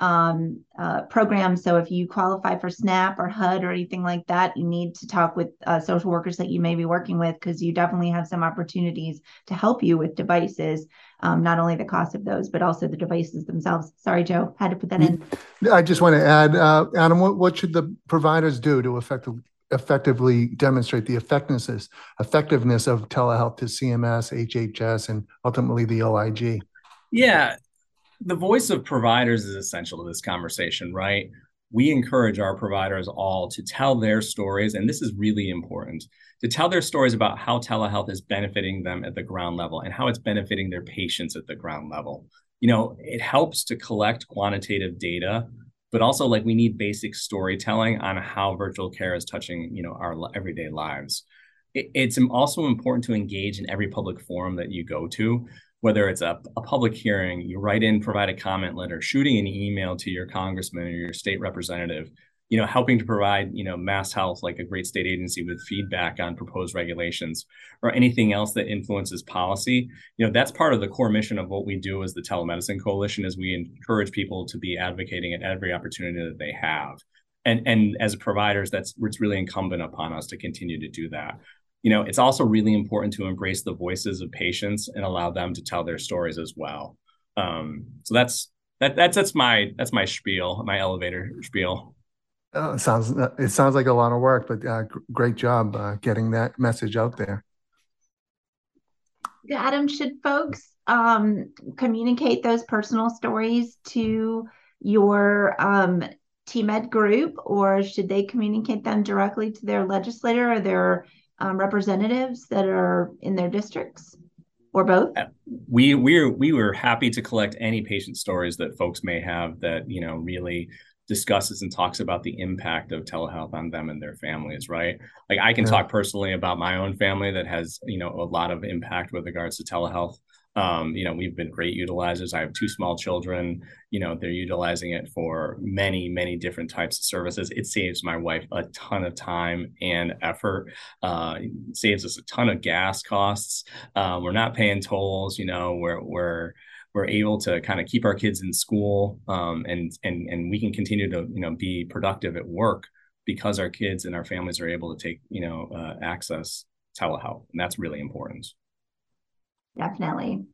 um, uh, programs. So if you qualify for SNAP or H U D or anything like that, you need to talk with uh, social workers that you may be working with, because you definitely have some opportunities to help you with devices, um, not only the cost of those, but also the devices themselves. Sorry, Joe, had to put that in. I just want to add, uh, Adam, what, what should the providers do to effective, effectively demonstrate the effectiveness effectiveness of telehealth to C M S, H H S, and ultimately the O I G? Yeah, the voice of providers is essential to this conversation, right? We encourage our providers all to tell their stories, and this is really important, to tell their stories about how telehealth is benefiting them at the ground level and how it's benefiting their patients at the ground level. You know, it helps to collect quantitative data, but also like we need basic storytelling on how virtual care is touching, you know, our everyday lives. It, it's also important to engage in every public forum that you go to, whether it's a, a public hearing, you write in, provide a comment letter, shooting an email to your congressman or your state representative, you know, helping to provide, you know, Mass Health, like a great state agency, with feedback on proposed regulations or anything else that influences policy. You know, that's part of the core mission of what we do as the Telemedicine Coalition, is we encourage people to be advocating at every opportunity that they have. And, and as providers, that's it's really incumbent upon us to continue to do that. You know, it's also really important to embrace the voices of patients and allow them to tell their stories as well. Um, so that's that that's that's my that's my spiel, my elevator spiel. Uh, it sounds it sounds like a lot of work, but uh, great job uh, getting that message out there. Adam, should folks um, communicate those personal stories to your um, T MED group, or should they communicate them directly to their legislator or their um, representatives that are in their districts, or both? We we we were happy to collect any patient stories that folks may have that, you know, really discusses and talks about the impact of telehealth on them and their families, right? Like I can yeah. talk personally about my own family that has, you know, a lot of impact with regards to telehealth. Um, you know, we've been great utilizers. I have two small children. You know, they're utilizing it for many, many different types of services. It saves my wife a ton of time and effort. Uh, it saves us a ton of gas costs. Uh, we're not paying tolls. You know, we're we're we're able to kind of keep our kids in school, um, and and and we can continue to, you know, be productive at work because our kids and our families are able to take, you know, uh, access telehealth, and that's really important. Definitely.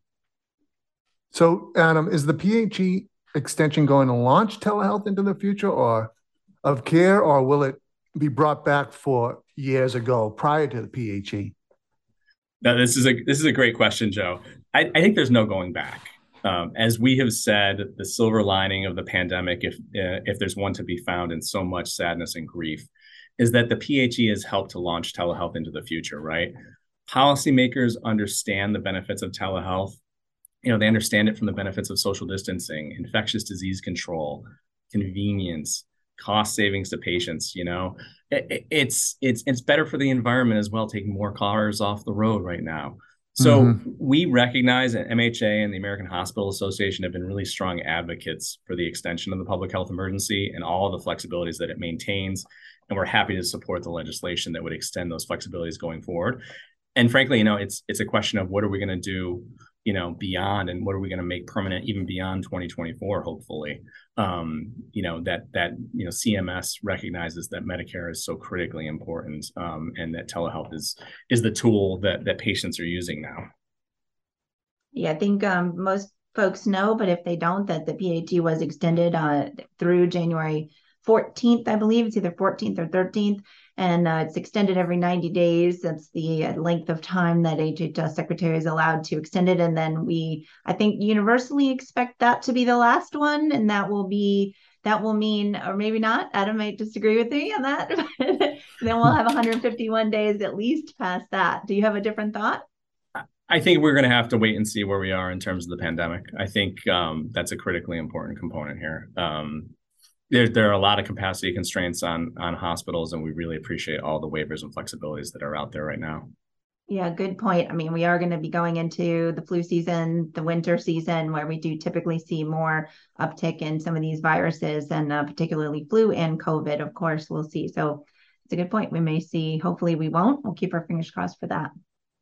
So, Adam, is the P H E extension going to launch telehealth into the future or of care, or will it be brought back for years ago prior to the P H E? No, this is a this is a great question, Joe. I, I think there's no going back. Um, as we have said, the silver lining of the pandemic, if uh, if there's one to be found in so much sadness and grief, is that the P H E has helped to launch telehealth into the future, right? Policymakers understand the benefits of telehealth. You know, they understand it from the benefits of social distancing, infectious disease control, convenience, cost savings to patients. You know, it, it's it's it's better for the environment as well, taking more cars off the road right now. So mm-hmm. we recognize that M H A and the American Hospital Association have been really strong advocates for the extension of the public health emergency and all of the flexibilities that it maintains. And we're happy to support the legislation that would extend those flexibilities going forward. And frankly, you know, it's it's a question of what are we going to do, you know, beyond, and what are we going to make permanent even beyond twenty twenty-four, hopefully. Um, you know, that that, you know, C M S recognizes that Medicare is so critically important, um, and that telehealth is is the tool that that patients are using now. Yeah, I think um, most folks know, but if they don't, that the P H E was extended uh, through January fourteenth, I believe. It's either fourteenth or thirteenth. And uh, it's extended every ninety days. That's the length of time that H H S secretary is allowed to extend it. And then we, I think, universally expect that to be the last one. And that will be, that will mean, or maybe not, Adam might disagree with me on that. Then we'll have one hundred fifty-one days at least past that. Do you have a different thought? I think we're going to have to wait and see where we are in terms of the pandemic. I think um, that's a critically important component here. Um, there, there are a lot of capacity constraints on on hospitals, and we really appreciate all the waivers and flexibilities that are out there right now. Yeah, good point. I mean, we are going to be going into the flu season, the winter season, where we do typically see more uptick in some of these viruses, and uh, particularly flu and COVID, of course, we'll see. So it's a good point. We may see, hopefully we won't. We'll keep our fingers crossed for that.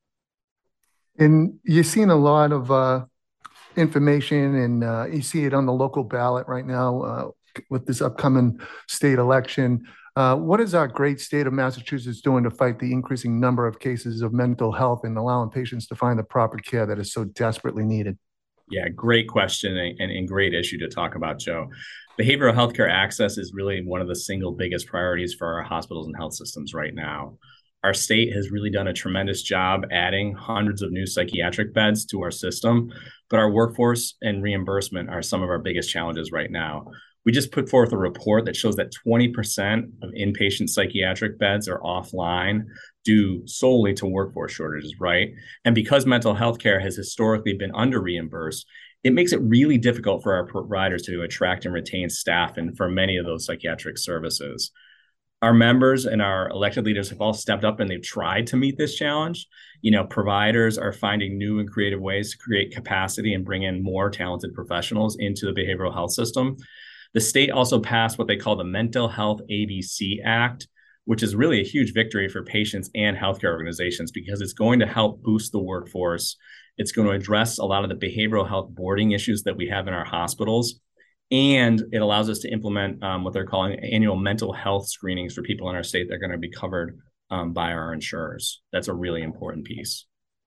And you're seeing a lot of uh, information, and uh, you see it on the local ballot right now uh, with this upcoming state election. Uh, what is our great state of Massachusetts doing to fight the increasing number of cases of mental health and allowing patients to find the proper care that is so desperately needed? Yeah, great question and, and great issue to talk about, Joe. Behavioral healthcare access is really one of the single biggest priorities for our hospitals and health systems right now. Our state has really done a tremendous job adding hundreds of new psychiatric beds to our system, but our workforce and reimbursement are some of our biggest challenges right now. We just put forth a report that shows that twenty percent of inpatient psychiatric beds are offline due solely to workforce shortages, right? And because mental health care has historically been under reimbursed, it makes it really difficult for our providers to attract and retain staff and for many of those psychiatric services. Our members and our elected leaders have all stepped up and they've tried to meet this challenge. You know, providers are finding new and creative ways to create capacity and bring in more talented professionals into the behavioral health system. The state also passed what they call the Mental Health A B C Act, which is really a huge victory for patients and healthcare organizations because it's going to help boost the workforce. It's going to address a lot of the behavioral health boarding issues that we have in our hospitals. And it allows us to implement um, what they're calling annual mental health screenings for people in our state that are going to be covered um, by our insurers. That's a really important piece.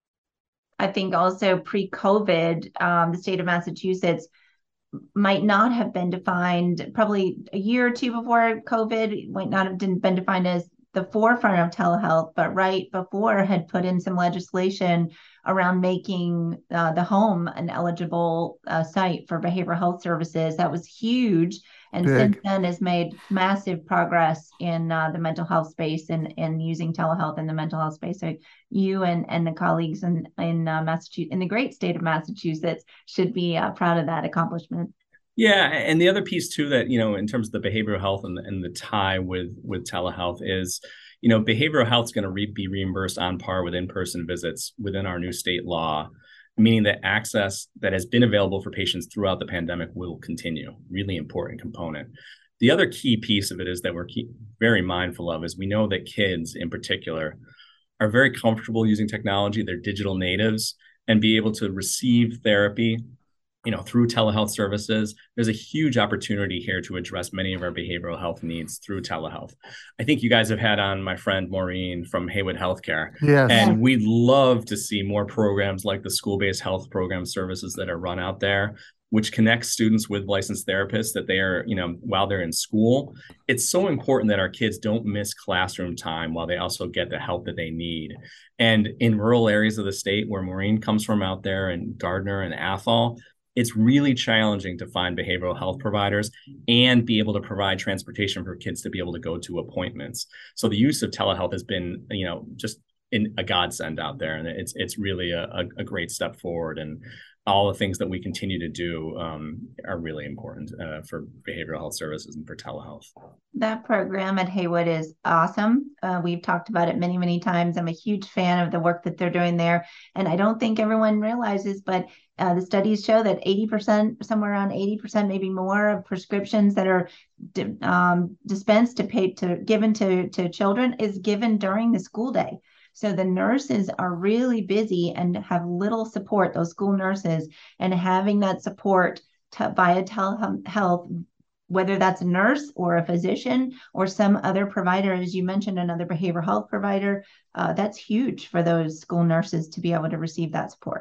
I think also pre-COVID, um, the state of Massachusetts might not have been defined, probably a year or two before COVID, might not have been defined as the forefront of telehealth, but right before had put in some legislation around making uh, the home an eligible uh, site for behavioral health services. That was huge. And Big. Since then has made massive progress in uh, the mental health space and, and using telehealth in the mental health space. So you and, and the colleagues in, in uh, Massachusetts, in the great state of Massachusetts, should be uh, proud of that accomplishment. Yeah, and the other piece too that, you know, in terms of the behavioral health and, and the tie with with telehealth is, you know, behavioral health is going to re- be reimbursed on par with in-person visits within our new state law, meaning that access that has been available for patients throughout the pandemic will continue. Really important component. The other key piece of it is that we're keep very mindful of is we know that kids in particular are very comfortable using technology. They're digital natives and be able to receive therapy, you know, through telehealth services. There's a huge opportunity here to address many of our behavioral health needs through telehealth. I think you guys have had on my friend Maureen from Haywood Healthcare. Yes. And we'd love to see more programs like the school-based health program services that are run out there, which connects students with licensed therapists that they are, you know, while they're in school. It's so important that our kids don't miss classroom time while they also get the help that they need. And in rural areas of the state where Maureen comes from out there in Gardner and Athol, it's really challenging to find behavioral health providers and be able to provide transportation for kids to be able to go to appointments. So the use of telehealth has been, you know, just in a godsend out there. And it's it's really a, a great step forward. And all the things that we continue to do um, are really important uh, for behavioral health services and for telehealth. That program at Haywood is awesome. Uh, we've talked about it many, many times. I'm a huge fan of the work that they're doing there. And I don't think everyone realizes, but uh, the studies show that eighty percent, somewhere around eighty percent, maybe more of prescriptions that are di- um, dispensed to pay to given to, to children is given during the school day. So the nurses are really busy and have little support, those school nurses, and having that support to, via telehealth, whether that's a nurse or a physician or some other provider, as you mentioned, another behavioral health provider, uh, that's huge for those school nurses to be able to receive that support.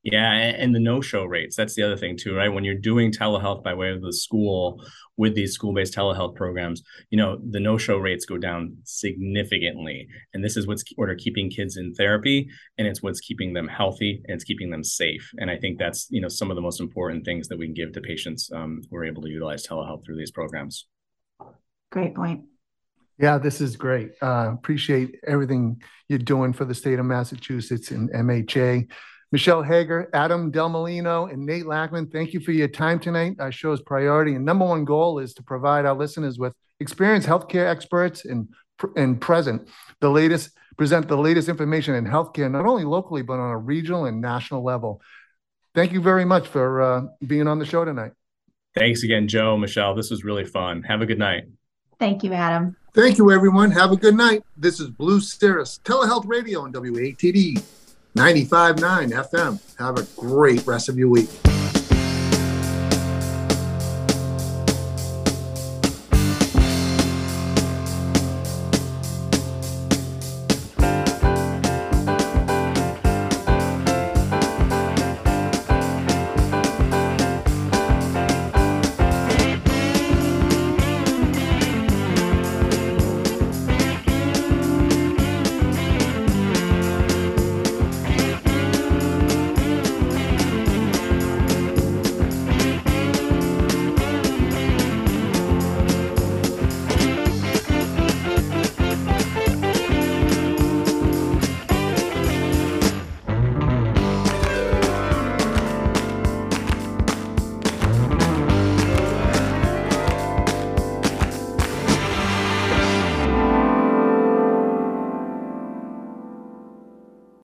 Yeah, and the no-show rates, that's the other thing too, right? When you're doing telehealth by way of the school with these school-based telehealth programs, you know, the no-show rates go down significantly. And this is what's what are keeping kids in therapy, and it's what's keeping them healthy, and it's keeping them safe. And I think that's, you know, some of the most important things that we can give to patients um, who are able to utilize telehealth through these programs. Great point. Yeah, this is great. Uh, appreciate everything you're doing for the state of Massachusetts and M H A. Michelle Hager, Adam Del Molino, and Nate Lackman, thank you for your time tonight. Our show's priority and number one goal is to provide our listeners with experienced healthcare experts and, and present the latest, present the latest information in healthcare, not only locally, but on a regional and national level. Thank you very much for uh, being on the show tonight. Thanks again, Joe, Michelle. This was really fun. Have a good night. Thank you, Adam. Thank you, everyone. Have a good night. This is Blue Cirrus Telehealth Radio on W A T D ninety-five point nine F M. Have a great rest of your week.